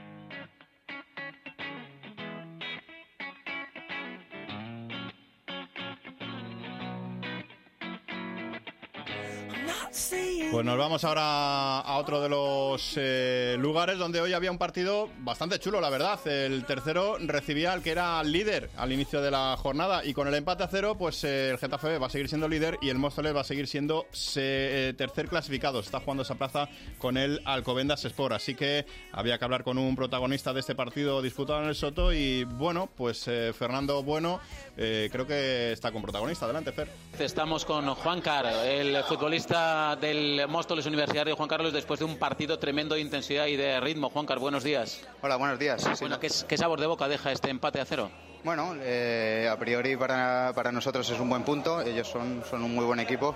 Pues nos vamos ahora a otro de los lugares donde hoy había un partido bastante chulo, la verdad. El tercero recibía al que era líder al inicio de la jornada, y con el empate a 0, pues el Getafe B va a seguir siendo líder y el Móstoles va a seguir siendo tercer clasificado. Está jugando esa plaza con el Alcobendas Sport, así que había que hablar con un protagonista de este partido disputado en el Soto, y bueno, pues Fernando Bueno creo que está con protagonista. Adelante, Fer. Estamos con Juancar, el futbolista del Móstoles Universidad de Juan Carlos, después de un partido tremendo de intensidad y de ritmo. Juancar, buenos días. Hola, buenos días. Sí, bueno, ¿qué sabor de boca deja este empate a 0? Bueno, a priori para nosotros es un buen punto. Ellos son un muy buen equipo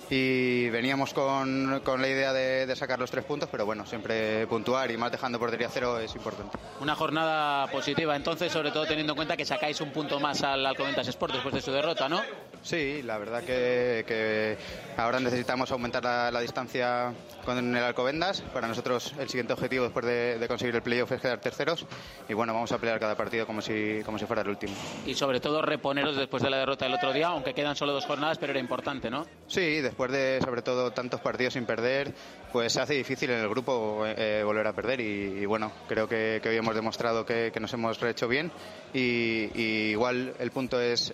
y veníamos con la idea de sacar los 3 puntos, pero bueno, siempre puntuar y más dejando portería 0 es importante. Una jornada positiva entonces, sobre todo teniendo en cuenta que sacáis un punto más al Alcobendas Sport después de su derrota, ¿no? Sí, la verdad que ahora necesitamos aumentar la distancia con el Alcobendas. Para nosotros el siguiente objetivo después de conseguir el playoff es quedar terceros, y bueno, vamos a pelear cada partido como si fuera el último. Y sobre todo reponeros después de la derrota del otro día, aunque quedan solo 2 jornadas, pero era importante, ¿no? Sí, después de sobre todo tantos partidos sin perder, pues se hace difícil en el grupo volver a perder, y bueno, creo que hoy hemos demostrado que nos hemos rehecho bien, y igual el punto es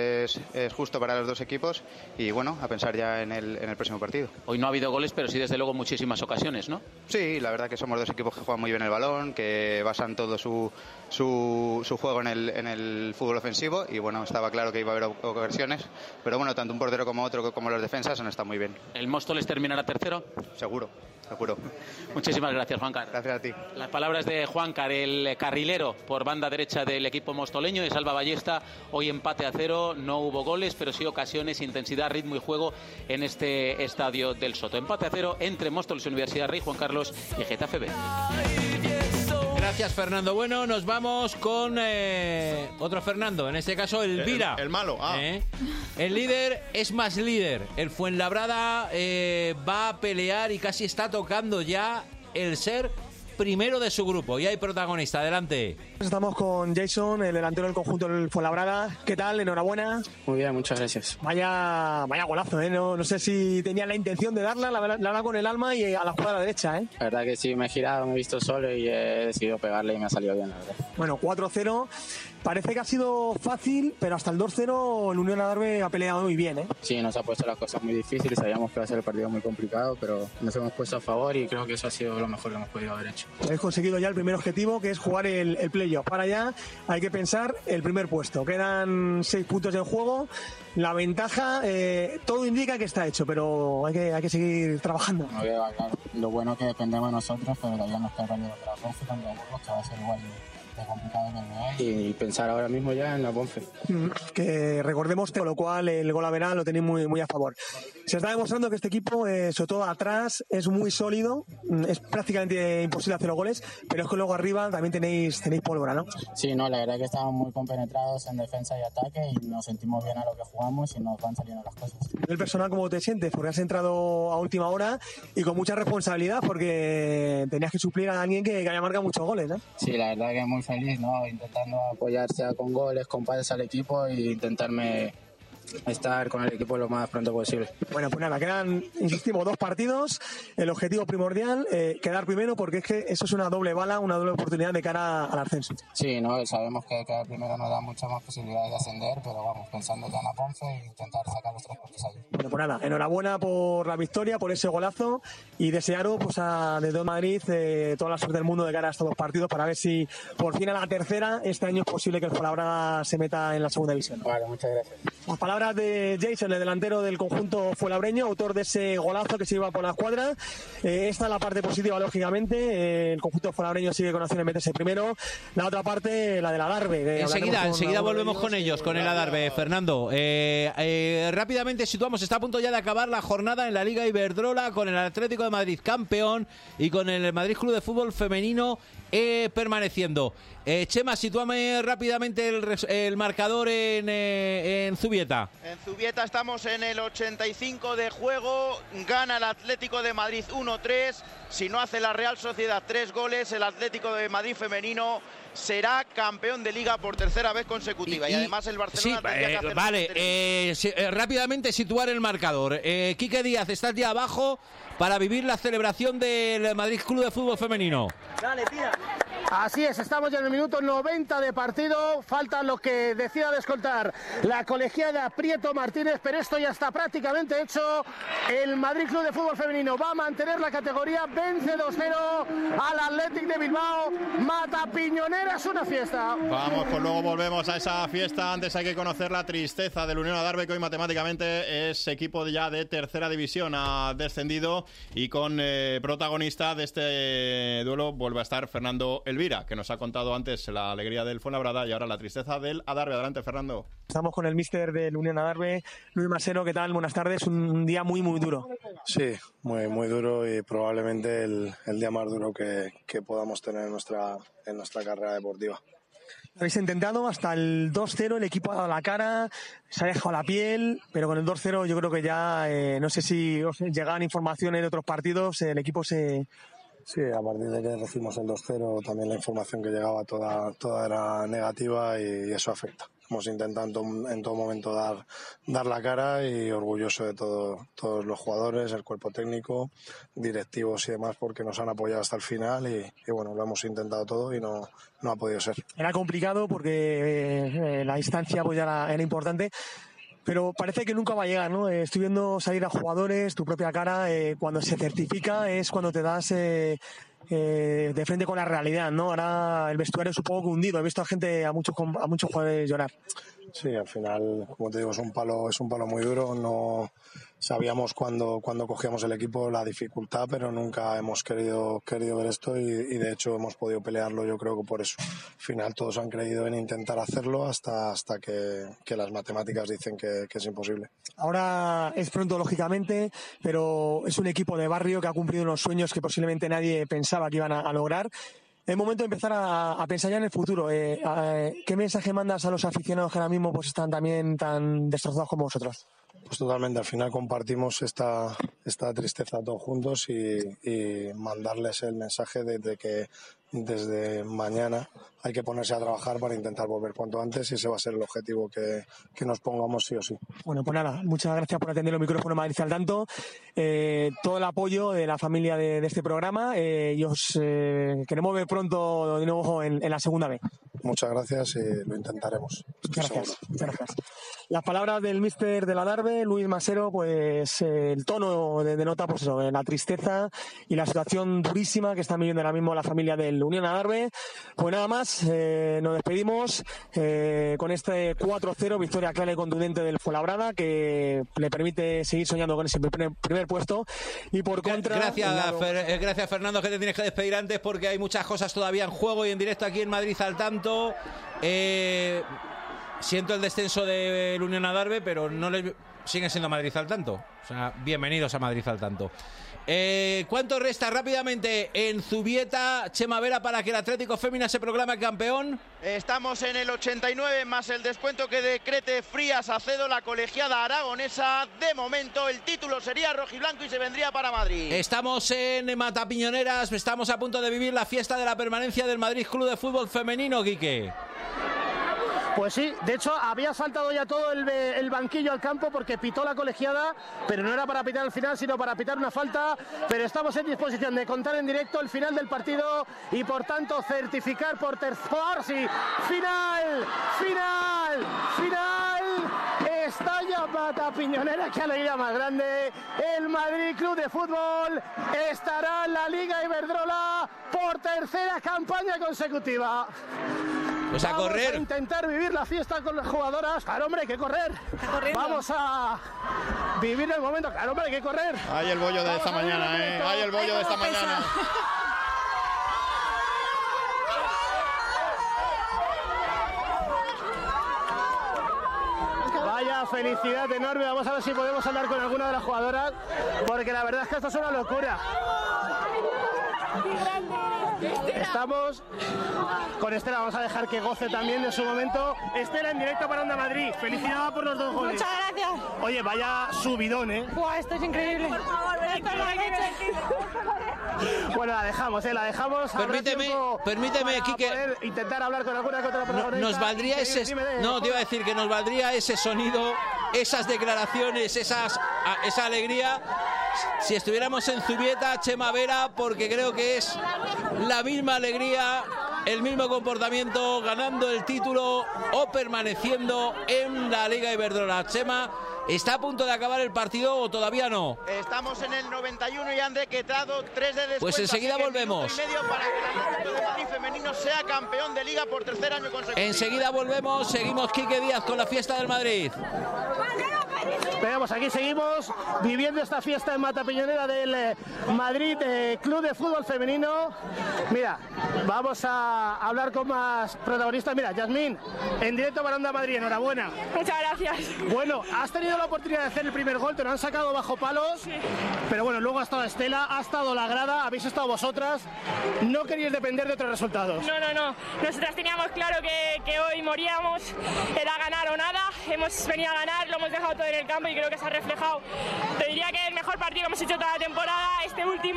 justo para los 2 equipos, y bueno, a pensar ya en el próximo partido. Hoy no ha habido goles, pero sí desde luego muchísimas ocasiones, ¿no? Sí, la verdad que somos 2 equipos que juegan muy bien el balón, que basan todo su juego en el fútbol ofensivo, y bueno, estaba claro que iba a haber ocasiones, pero bueno, tanto un portero como otro como los defensas han estado muy bien. ¿El Móstoles terminará tercero? Seguro. Muchísimas gracias, Juancar. Gracias a ti. Las palabras de Juancar, el carrilero por banda derecha del equipo mostoleño de Salva Ballesta. Hoy empate a 0, no hubo goles, pero sí ocasiones, intensidad, ritmo y juego en este estadio del Soto. Empate a 0 entre Móstoles Universidad Rey Juan Carlos y Getafe B. Gracias, Fernando. Bueno, nos vamos con otro Fernando, en este caso el Vira. El malo. El líder es más líder. El Fuenlabrada va a pelear y casi está tocando ya el ser primero de su grupo. Y hay protagonista. Adelante. Estamos con Jason, el delantero del conjunto del Fuenlabrada. ¿Qué tal? Enhorabuena. Muy bien, muchas gracias. Vaya golazo, ¿eh? No sé si tenía la intención de darla, la verdad con el alma y a la jugada derecha, ¿eh? La verdad que sí, me he girado, me he visto solo y he decidido pegarle y me ha salido bien, la verdad. Bueno, 4-0. Parece que ha sido fácil, pero hasta el 2-0 el Unión Adarve ha peleado muy bien, ¿eh? Sí, nos ha puesto las cosas muy difíciles, sabíamos que iba a ser el partido muy complicado, pero nos hemos puesto a favor y creo que eso ha sido lo mejor que hemos podido haber hecho. Habéis conseguido ya el primer objetivo, que es jugar el playoff. Para allá hay que pensar el primer puesto. Quedan 6 puntos en juego. La ventaja, todo indica que está hecho, pero hay que seguir trabajando. Claro. Lo bueno es que dependemos de nosotros, pero todavía nos queda partido de la Ponce contra Burgos, que va a ser igual de complicado que el de hoy. Y pensar ahora mismo ya en la Ponce. Que recordemos, con lo cual el gol a verá lo tenéis muy a favor. Se está demostrando que este equipo, sobre todo atrás, es muy sólido. Es prácticamente imposible hacer los goles, pero es que luego arriba también tenéis pólvora, ¿no? Sí, no, la verdad es que estamos muy compenetrados en defensa y ataque y nos sentimos bien a lo que jugamos y nos van saliendo las cosas. ¿El personal cómo te sientes? Porque has entrado a última hora y con mucha responsabilidad porque tenías que suplir a alguien que haya marcado muchos goles, ¿no? Sí, la verdad que es muy feliz, ¿no? Intentando apoyarse con goles, con pases al equipo e intentarme estar con el equipo lo más pronto posible. Bueno, pues nada, quedan, insistimos, 2 partidos. El objetivo primordial, quedar primero, porque es que eso es una doble bala, una doble oportunidad de cara al ascenso. Sí, no, sabemos que quedar primero nos da muchas más posibilidades de ascender, pero vamos, pensando ya en la Ponce e intentar sacar los 3 puntos allí. Bueno, pues nada, enhorabuena por la victoria, por ese golazo, y desearos pues desde Madrid toda la suerte del mundo de cara a estos 2 partidos para ver si por fin a la tercera este año es posible que el Fuenlabrada se meta en la segunda división. Vale, muchas gracias. Las palabras de Jason, el delantero del conjunto fuenlabreño, autor de ese golazo que se iba por la escuadra. Esta es la parte positiva, lógicamente. El conjunto fuenlabreño sigue con opción de meterse primero. La otra parte, la del Adarve. Enseguida volvemos con ellos, con el Adarve, Fernando. Rápidamente situamos, está a punto ya de acabar la jornada en la Liga Iberdrola con el Atlético de Madrid campeón y con el Madrid Club de Fútbol Femenino permaneciendo. Chema, sitúame rápidamente el marcador en Zubieta. En Zubieta estamos en el 85 de juego, gana el Atlético de Madrid 1-3, si no hace la Real Sociedad 3 goles, el Atlético de Madrid femenino será campeón de Liga por tercera vez consecutiva y además el Barcelona tendría que hacer... Vale, rápidamente situar el marcador. Quique Díaz, estás ya abajo para vivir la celebración del Madrid Club de Fútbol Femenino. Dale, tira. Así es, estamos ya en el minuto 90 de partido, falta lo que decida descontar la colegiada Prieto Martínez, pero esto ya está prácticamente hecho. El Madrid Club de Fútbol Femenino va a mantener la categoría, vence 2-0 al Athletic de Bilbao, mata Piñoneras, una fiesta. Vamos, pues luego volvemos a esa fiesta. Antes hay que conocer la tristeza del Unión Adarve, que hoy matemáticamente es equipo ya de tercera división, ha descendido, y con protagonista de este duelo vuelve a estar Fernando Elvira, que nos ha contado antes la alegría del Fuenlabrada y ahora la tristeza del Adarve. Adelante, Fernando. Estamos con el míster del Unión Adarve, Luis Masero. ¿Qué tal? Buenas tardes. Un día muy duro. Sí, muy duro y probablemente el día más duro que podamos tener en nuestra carrera deportiva. Habéis intentado hasta el 2-0, el equipo ha dado la cara, se ha dejado la piel, pero con el 2-0 yo creo que ya, no sé si os llegaban informaciones de otros partidos, el equipo se... Sí, a partir de que recibimos el 2-0 también la información que llegaba toda era negativa y eso afecta. Hemos intentado en todo momento dar la cara y orgulloso de todos los jugadores, el cuerpo técnico, directivos y demás, porque nos han apoyado hasta el final y bueno, lo hemos intentado todo y no ha podido ser. Era complicado porque la distancia pues ya era importante. Pero parece que nunca va a llegar, ¿no? Estoy viendo salir a jugadores, tu propia cara, cuando se certifica es cuando te das de frente con la realidad, ¿no? Ahora el vestuario es un poco hundido, he visto a muchos jugadores llorar. Sí, al final, como te digo, es un palo muy duro. No sabíamos cuando cogíamos el equipo la dificultad, pero nunca hemos querido ver esto y de hecho hemos podido pelearlo, yo creo que por eso. Al final todos han creído en intentar hacerlo hasta que las matemáticas dicen que es imposible. Ahora es pronto, lógicamente, pero es un equipo de barrio que ha cumplido unos sueños que posiblemente nadie pensaba que iban a lograr. Es momento de empezar a pensar ya en el futuro. ¿Qué mensaje mandas a los aficionados que ahora mismo pues están también tan destrozados como vosotros? Pues totalmente, al final compartimos esta tristeza todos juntos y mandarles el mensaje de que desde mañana hay que ponerse a trabajar para intentar volver cuanto antes y ese va a ser el objetivo que nos pongamos sí o sí. Bueno, pues nada, muchas gracias por atender los micrófonos Madrid al tanto. Todo el apoyo de la familia de este programa y os queremos ver pronto de nuevo en la segunda B. Muchas gracias y lo intentaremos. Muchas gracias. Las palabras del míster de la Adarve, Luis Masero, pues el tono uno denota pues eso, la tristeza y la situación durísima que está viviendo ahora mismo la familia del Unión Adarve. Pues nada más, nos despedimos con este 4-0, victoria clara y contundente del Fuenlabrada, que le permite seguir soñando con ese primer puesto. Y por contra... Gracias, Fernando, que te tienes que despedir antes porque hay muchas cosas todavía en juego y en directo aquí en Madrid al tanto. Siento el descenso del Unión Adarve, pero no les siguen siendo Madrid al tanto. O sea, bienvenidos a Madrid al tanto. ¿Cuánto resta rápidamente en Zubieta, Chema Vera, para que el Atlético Fémina se proclame campeón? Estamos en el 89 más el descuento que decrete Frías Acedo, la colegiada aragonesa. De momento el título sería rojiblanco y se vendría para Madrid. Estamos en Matapiñoneras, estamos a punto de vivir la fiesta de la permanencia del Madrid Club de Fútbol Femenino, Quique. Pues sí, de hecho había saltado ya todo el banquillo al campo porque pitó la colegiada, pero no era para pitar al final, sino para pitar una falta. Pero estamos en disposición de contar en directo el final del partido y por tanto certificar por sí, final. Estalla Matapiñonera, qué alegría más grande. El Madrid Club de Fútbol estará en la Liga Iberdrola por tercera campaña consecutiva. Pues a correr. Vamos a intentar vivir la fiesta con las jugadoras. Claro, hombre, hay que correr. Vamos a vivir el momento. Claro, hombre, hay que correr. Hay el bollo de esta mañana, Hay el bollo de esta mañana. Vaya felicidad enorme. Vamos a ver si podemos hablar con alguna de las jugadoras, porque la verdad es que esto es una locura. Estamos con Estela, vamos a dejar que goce también de su momento. Estela en directo para Onda Madrid. Felicidad por los 2 goles. Muchas gracias. Oye, vaya subidón, Buah, esto es increíble. Por favor, bueno, la dejamos. Permíteme, Quique. Intentar hablar con alguna que otra persona. Nos valdría ese... No, te iba a decir que nos valdría ese sonido, esas declaraciones, esa alegría, si estuviéramos en Zubieta, Chema Vera, porque creo que es la misma alegría, el mismo comportamiento, ganando el título o permaneciendo en la Liga Iberdrola. Chema, ¿está a punto de acabar el partido o todavía no? Estamos en el 91 y han decretado 3 de descuento. Pues enseguida volvemos. Medio para que el Atlético de Madrid femenino sea campeón de Liga por tercer año consecutivo. Enseguida volvemos, seguimos Quique Díaz con la fiesta del Madrid. Veamos, aquí seguimos viviendo esta fiesta en Matapiñonera del Madrid Club de Fútbol Femenino. Mira, vamos a hablar con más protagonistas. Mira, Yasmín, en directo para Onda Madrid, enhorabuena. Muchas gracias. Bueno, has tenido la oportunidad de hacer el primer gol, te lo han sacado bajo palos, sí. Pero bueno, luego ha estado Estela, ha estado la grada, habéis estado vosotras. No queríais depender de otros resultados. No. Nosotras teníamos claro que hoy moríamos, era ganar o nada. Hemos venido a ganar, lo hemos dejado todo en el campo y creo que se ha reflejado. Te diría que el mejor partido que hemos hecho toda la temporada, este último,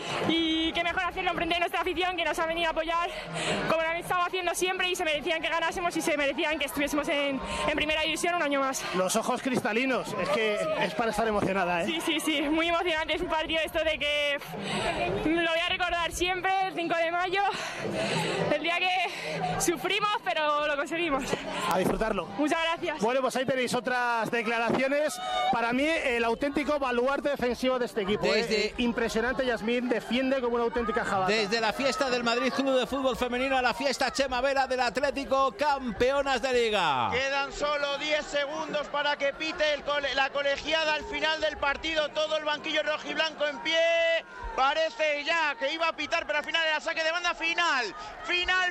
y qué mejor hacerlo enfrente de nuestra afición que nos ha venido a apoyar como lo han estado haciendo siempre, y se merecían que ganásemos y se merecían que estuviésemos en primera división un año más. Los ojos cristalinos, es que es para estar emocionada, Sí, muy emocionante. Es un partido esto de que lo voy a recordar siempre, el 5 de mayo, el día que sufrimos, pero lo conseguimos. A disfrutarlo. Muchas gracias. Bueno, pues ahí tenéis otras declaraciones. Para mí, el auténtico baluarte defensivo de este equipo. Impresionante, Yasmín, defiende como una auténtica jabata. Desde la fiesta del Madrid Club de Fútbol Femenino a la fiesta Chema Vera del Atlético, campeonas de Liga. Quedan solo 10 segundos para que pite la colegiada al final del partido. Todo el banquillo rojiblanco en pie. Parece ya que iba a pitar, pero al final era saque de banda final. Final.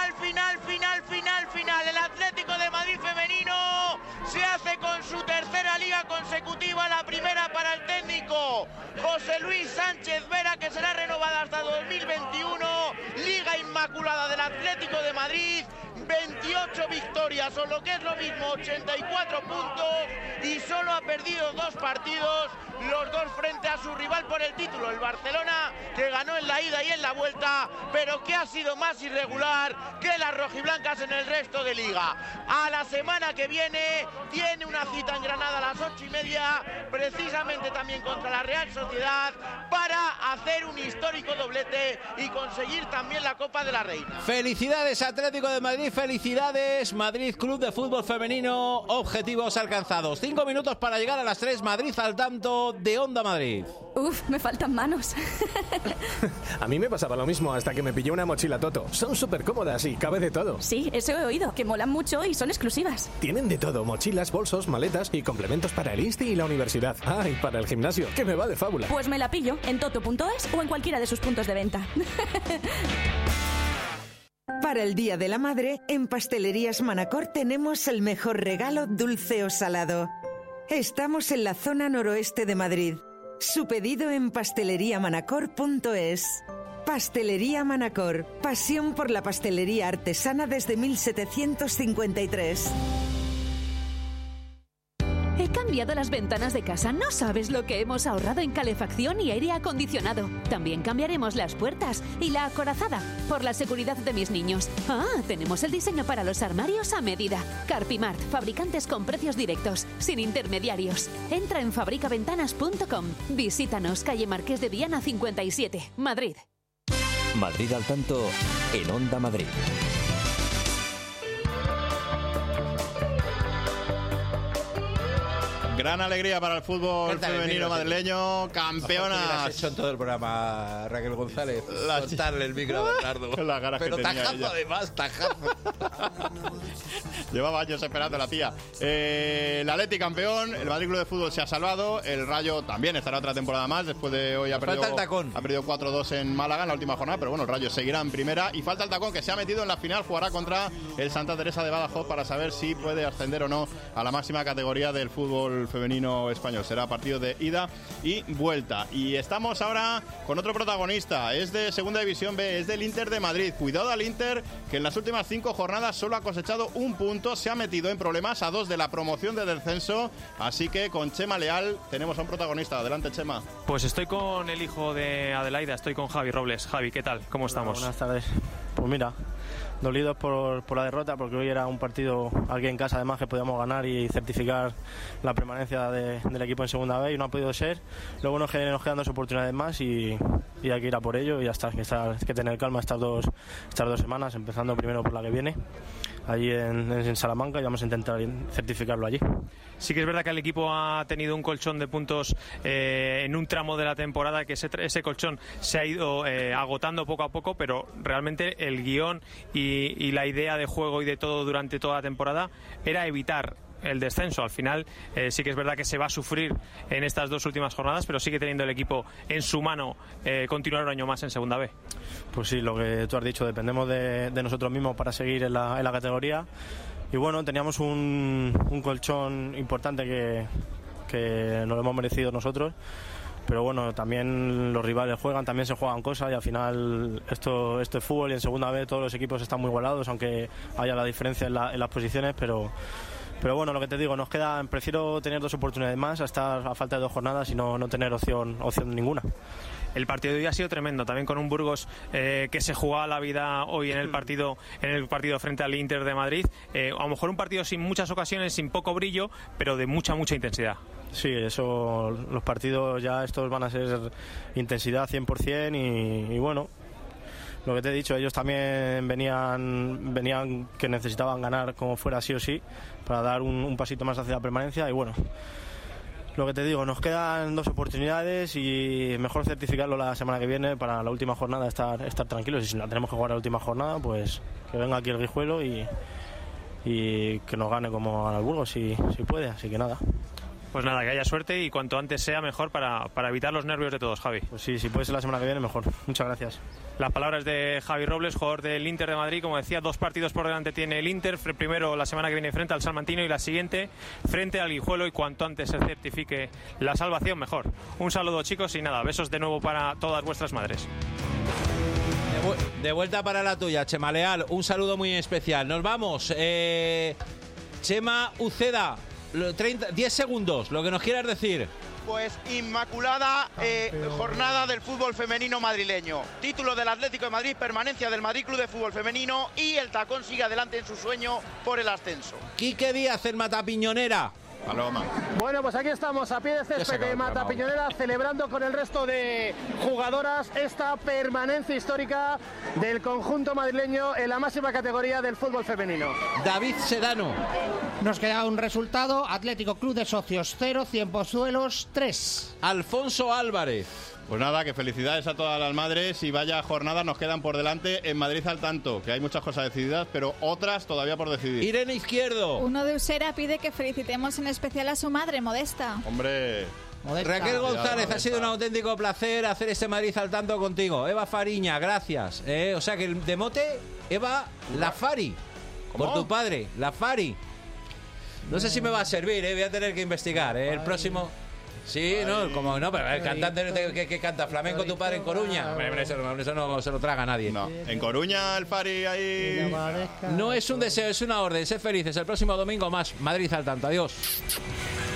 El Atlético de Madrid femenino se hace con su tercera liga consecutiva, la primera para el técnico José Luis Sánchez Vera, que será renovada hasta 2021. Liga inmaculada del Atlético de Madrid. 28 victorias, o lo que es lo mismo, 84 puntos, y solo ha perdido 2 partidos, los 2 frente a su rival por el título, el Barcelona, que ganó en la ida y en la vuelta, pero que ha sido más irregular que las rojiblancas en el resto de liga. A la semana que viene tiene una cita en Granada a las 8:30, precisamente también contra la Real Sociedad, para hacer un histórico doblete y conseguir también la Copa de la Reina. Felicidades Atlético de Madrid, felicidades Madrid Club de Fútbol Femenino, objetivos alcanzados. 5 minutos para llegar a las 3, Madrid al tanto de Onda Madrid. Uf, me faltan manos. A mí me pasaba lo mismo hasta que me pillé una mochila Toto. Son súper cómodas y cabe de todo. Sí, eso he oído, que molan mucho y son exclusivas. Tienen de todo, mochilas, bolsos, maletas y complementos para el Insti y la universidad. Ah, y para el gimnasio, que me va de fábula. Pues me la pillo en toto.es o en cualquiera de sus puntos de venta. Para el Día de la Madre, en Pastelerías Manacor tenemos el mejor regalo dulce o salado. Estamos en la zona noroeste de Madrid. Su pedido en pasteleriamanacor.es. Pastelería Manacor. Pasión por la pastelería artesana desde 1753. He cambiado las ventanas de casa. No sabes lo que hemos ahorrado en calefacción y aire acondicionado. También cambiaremos las puertas y la acorazada por la seguridad de mis niños. Ah, tenemos el diseño para los armarios a medida. Carpimart, fabricantes con precios directos, sin intermediarios. Entra en fabricaventanas.com. Visítanos, calle Marqués de Viana 57, Madrid. Madrid al tanto en Onda Madrid. Gran alegría para el fútbol femenino madrileño, campeonas. Has hecho en todo el programa, Raquel González, soltarle el micro a Bernardo. Pero tajazo además, tajazo. Llevaba años esperando la tía. El Atleti campeón, el Madrid Club de Fútbol se ha salvado, el Rayo también estará otra temporada más, después de hoy ha perdido 4-2 en Málaga en la última jornada, pero bueno, el Rayo seguirá en primera y falta el tacón que se ha metido en la final, jugará contra el Santa Teresa de Badajoz para saber si puede ascender o no a la máxima categoría del fútbol femenino español. Será partido de ida y vuelta. Y estamos ahora con otro protagonista, es de Segunda División B, es del Inter de Madrid. Cuidado al Inter, que en las últimas 5 jornadas solo ha cosechado un punto, se ha metido en problemas a 2 de la promoción de descenso, así que con Chema Leal tenemos a un protagonista. Adelante, Chema. Pues estoy con el hijo de Adelaida, estoy con Javi Robles. Javi, ¿qué tal? ¿Cómo estamos? Buenas tardes. Pues mira, dolidos por la derrota, porque hoy era un partido aquí en casa además que podíamos ganar y certificar la permanencia del equipo en segunda vez y no ha podido ser. Lo bueno es que nos quedan 2 oportunidades más y hay que ir a por ello y ya está, que tener calma estas dos semanas, empezando primero por la que viene allí en Salamanca y vamos a intentar certificarlo allí. Sí que es verdad que el equipo ha tenido un colchón de puntos en un tramo de la temporada, que ese colchón se ha ido agotando poco a poco, pero realmente el guión y la idea de juego y de todo durante toda la temporada era evitar el descenso. Al final sí que es verdad que se va a sufrir en estas 2 últimas jornadas, pero sigue teniendo el equipo en su mano continuar un año más en segunda B. Pues sí, lo que tú has dicho, dependemos de nosotros mismos para seguir en la categoría y bueno, teníamos un colchón importante que nos lo hemos merecido nosotros, pero bueno, también los rivales juegan, también se juegan cosas y al final esto es fútbol y en segunda B todos los equipos están muy igualados, aunque haya la diferencia en las posiciones, pero bueno, lo que te digo, prefiero tener 2 oportunidades más a falta de 2 jornadas y no tener opción ninguna. El partido de hoy ha sido tremendo, también con un Burgos que se jugaba la vida hoy en el partido frente al Inter de Madrid. A lo mejor un partido sin muchas ocasiones, sin poco brillo, pero de mucha intensidad. Sí, eso, los partidos ya estos van a ser intensidad 100% y bueno, lo que te he dicho, ellos también venían que necesitaban ganar como fuera sí o sí para dar un pasito más hacia la permanencia y bueno, lo que te digo, nos quedan 2 oportunidades y mejor certificarlo la semana que viene para la última jornada estar tranquilos y si no tenemos que jugar la última jornada pues que venga aquí el Guijuelo y que nos gane como al Burgos si puede, así que nada. Pues nada, que haya suerte y cuanto antes sea mejor para evitar los nervios de todos, Javi. Pues sí, si puede ser la semana que viene, mejor. Muchas gracias. Las palabras de Javi Robles, jugador del Inter de Madrid. Como decía, 2 partidos por delante tiene el Inter. Primero la semana que viene frente al Salmantino y la siguiente frente al Guijuelo y cuanto antes se certifique la salvación, mejor. Un saludo, chicos, y nada, besos de nuevo para todas vuestras madres. De vuelta para la tuya, Chema Leal. Un saludo muy especial. Nos vamos. Chema Uceda. 10 segundos, lo que nos quieras decir. Pues inmaculada jornada del fútbol femenino madrileño. Título del Atlético de Madrid, permanencia del Madrid Club de Fútbol Femenino y el Tacón sigue adelante en su sueño por el ascenso. Quique Díaz, el Matapiñonera. Paloma. Bueno, pues aquí estamos a pie de césped de Matapiñonera, celebrando con el resto de jugadoras esta permanencia histórica del conjunto madrileño en la máxima categoría del fútbol femenino. David Sedano. Nos queda un resultado: Atlético Club de Socios 0, Cienpozuelos 3. Alfonso Álvarez. Pues nada, que felicidades a todas las madres y vaya jornadas nos quedan por delante en Madrid al tanto, que hay muchas cosas decididas, pero otras todavía por decidir. Irene Izquierdo. Uno de Usera pide que felicitemos en especial a su madre, Modesta. Hombre... Raquel González, ha sido un auténtico placer hacer este Madrid al tanto contigo. Eva Fariña, gracias. O sea que de mote, Eva La Fari. Por tu padre, La Fari. No sé si me va a servir, voy a tener que investigar. El próximo... Sí, no, como no, pero el cantante que canta flamenco tu padre en Coruña, eso no se lo traga a nadie. No, en Coruña el Fari ahí... No es un deseo, es una orden. Sed felices, el próximo domingo más Madrid al tanto. Adiós.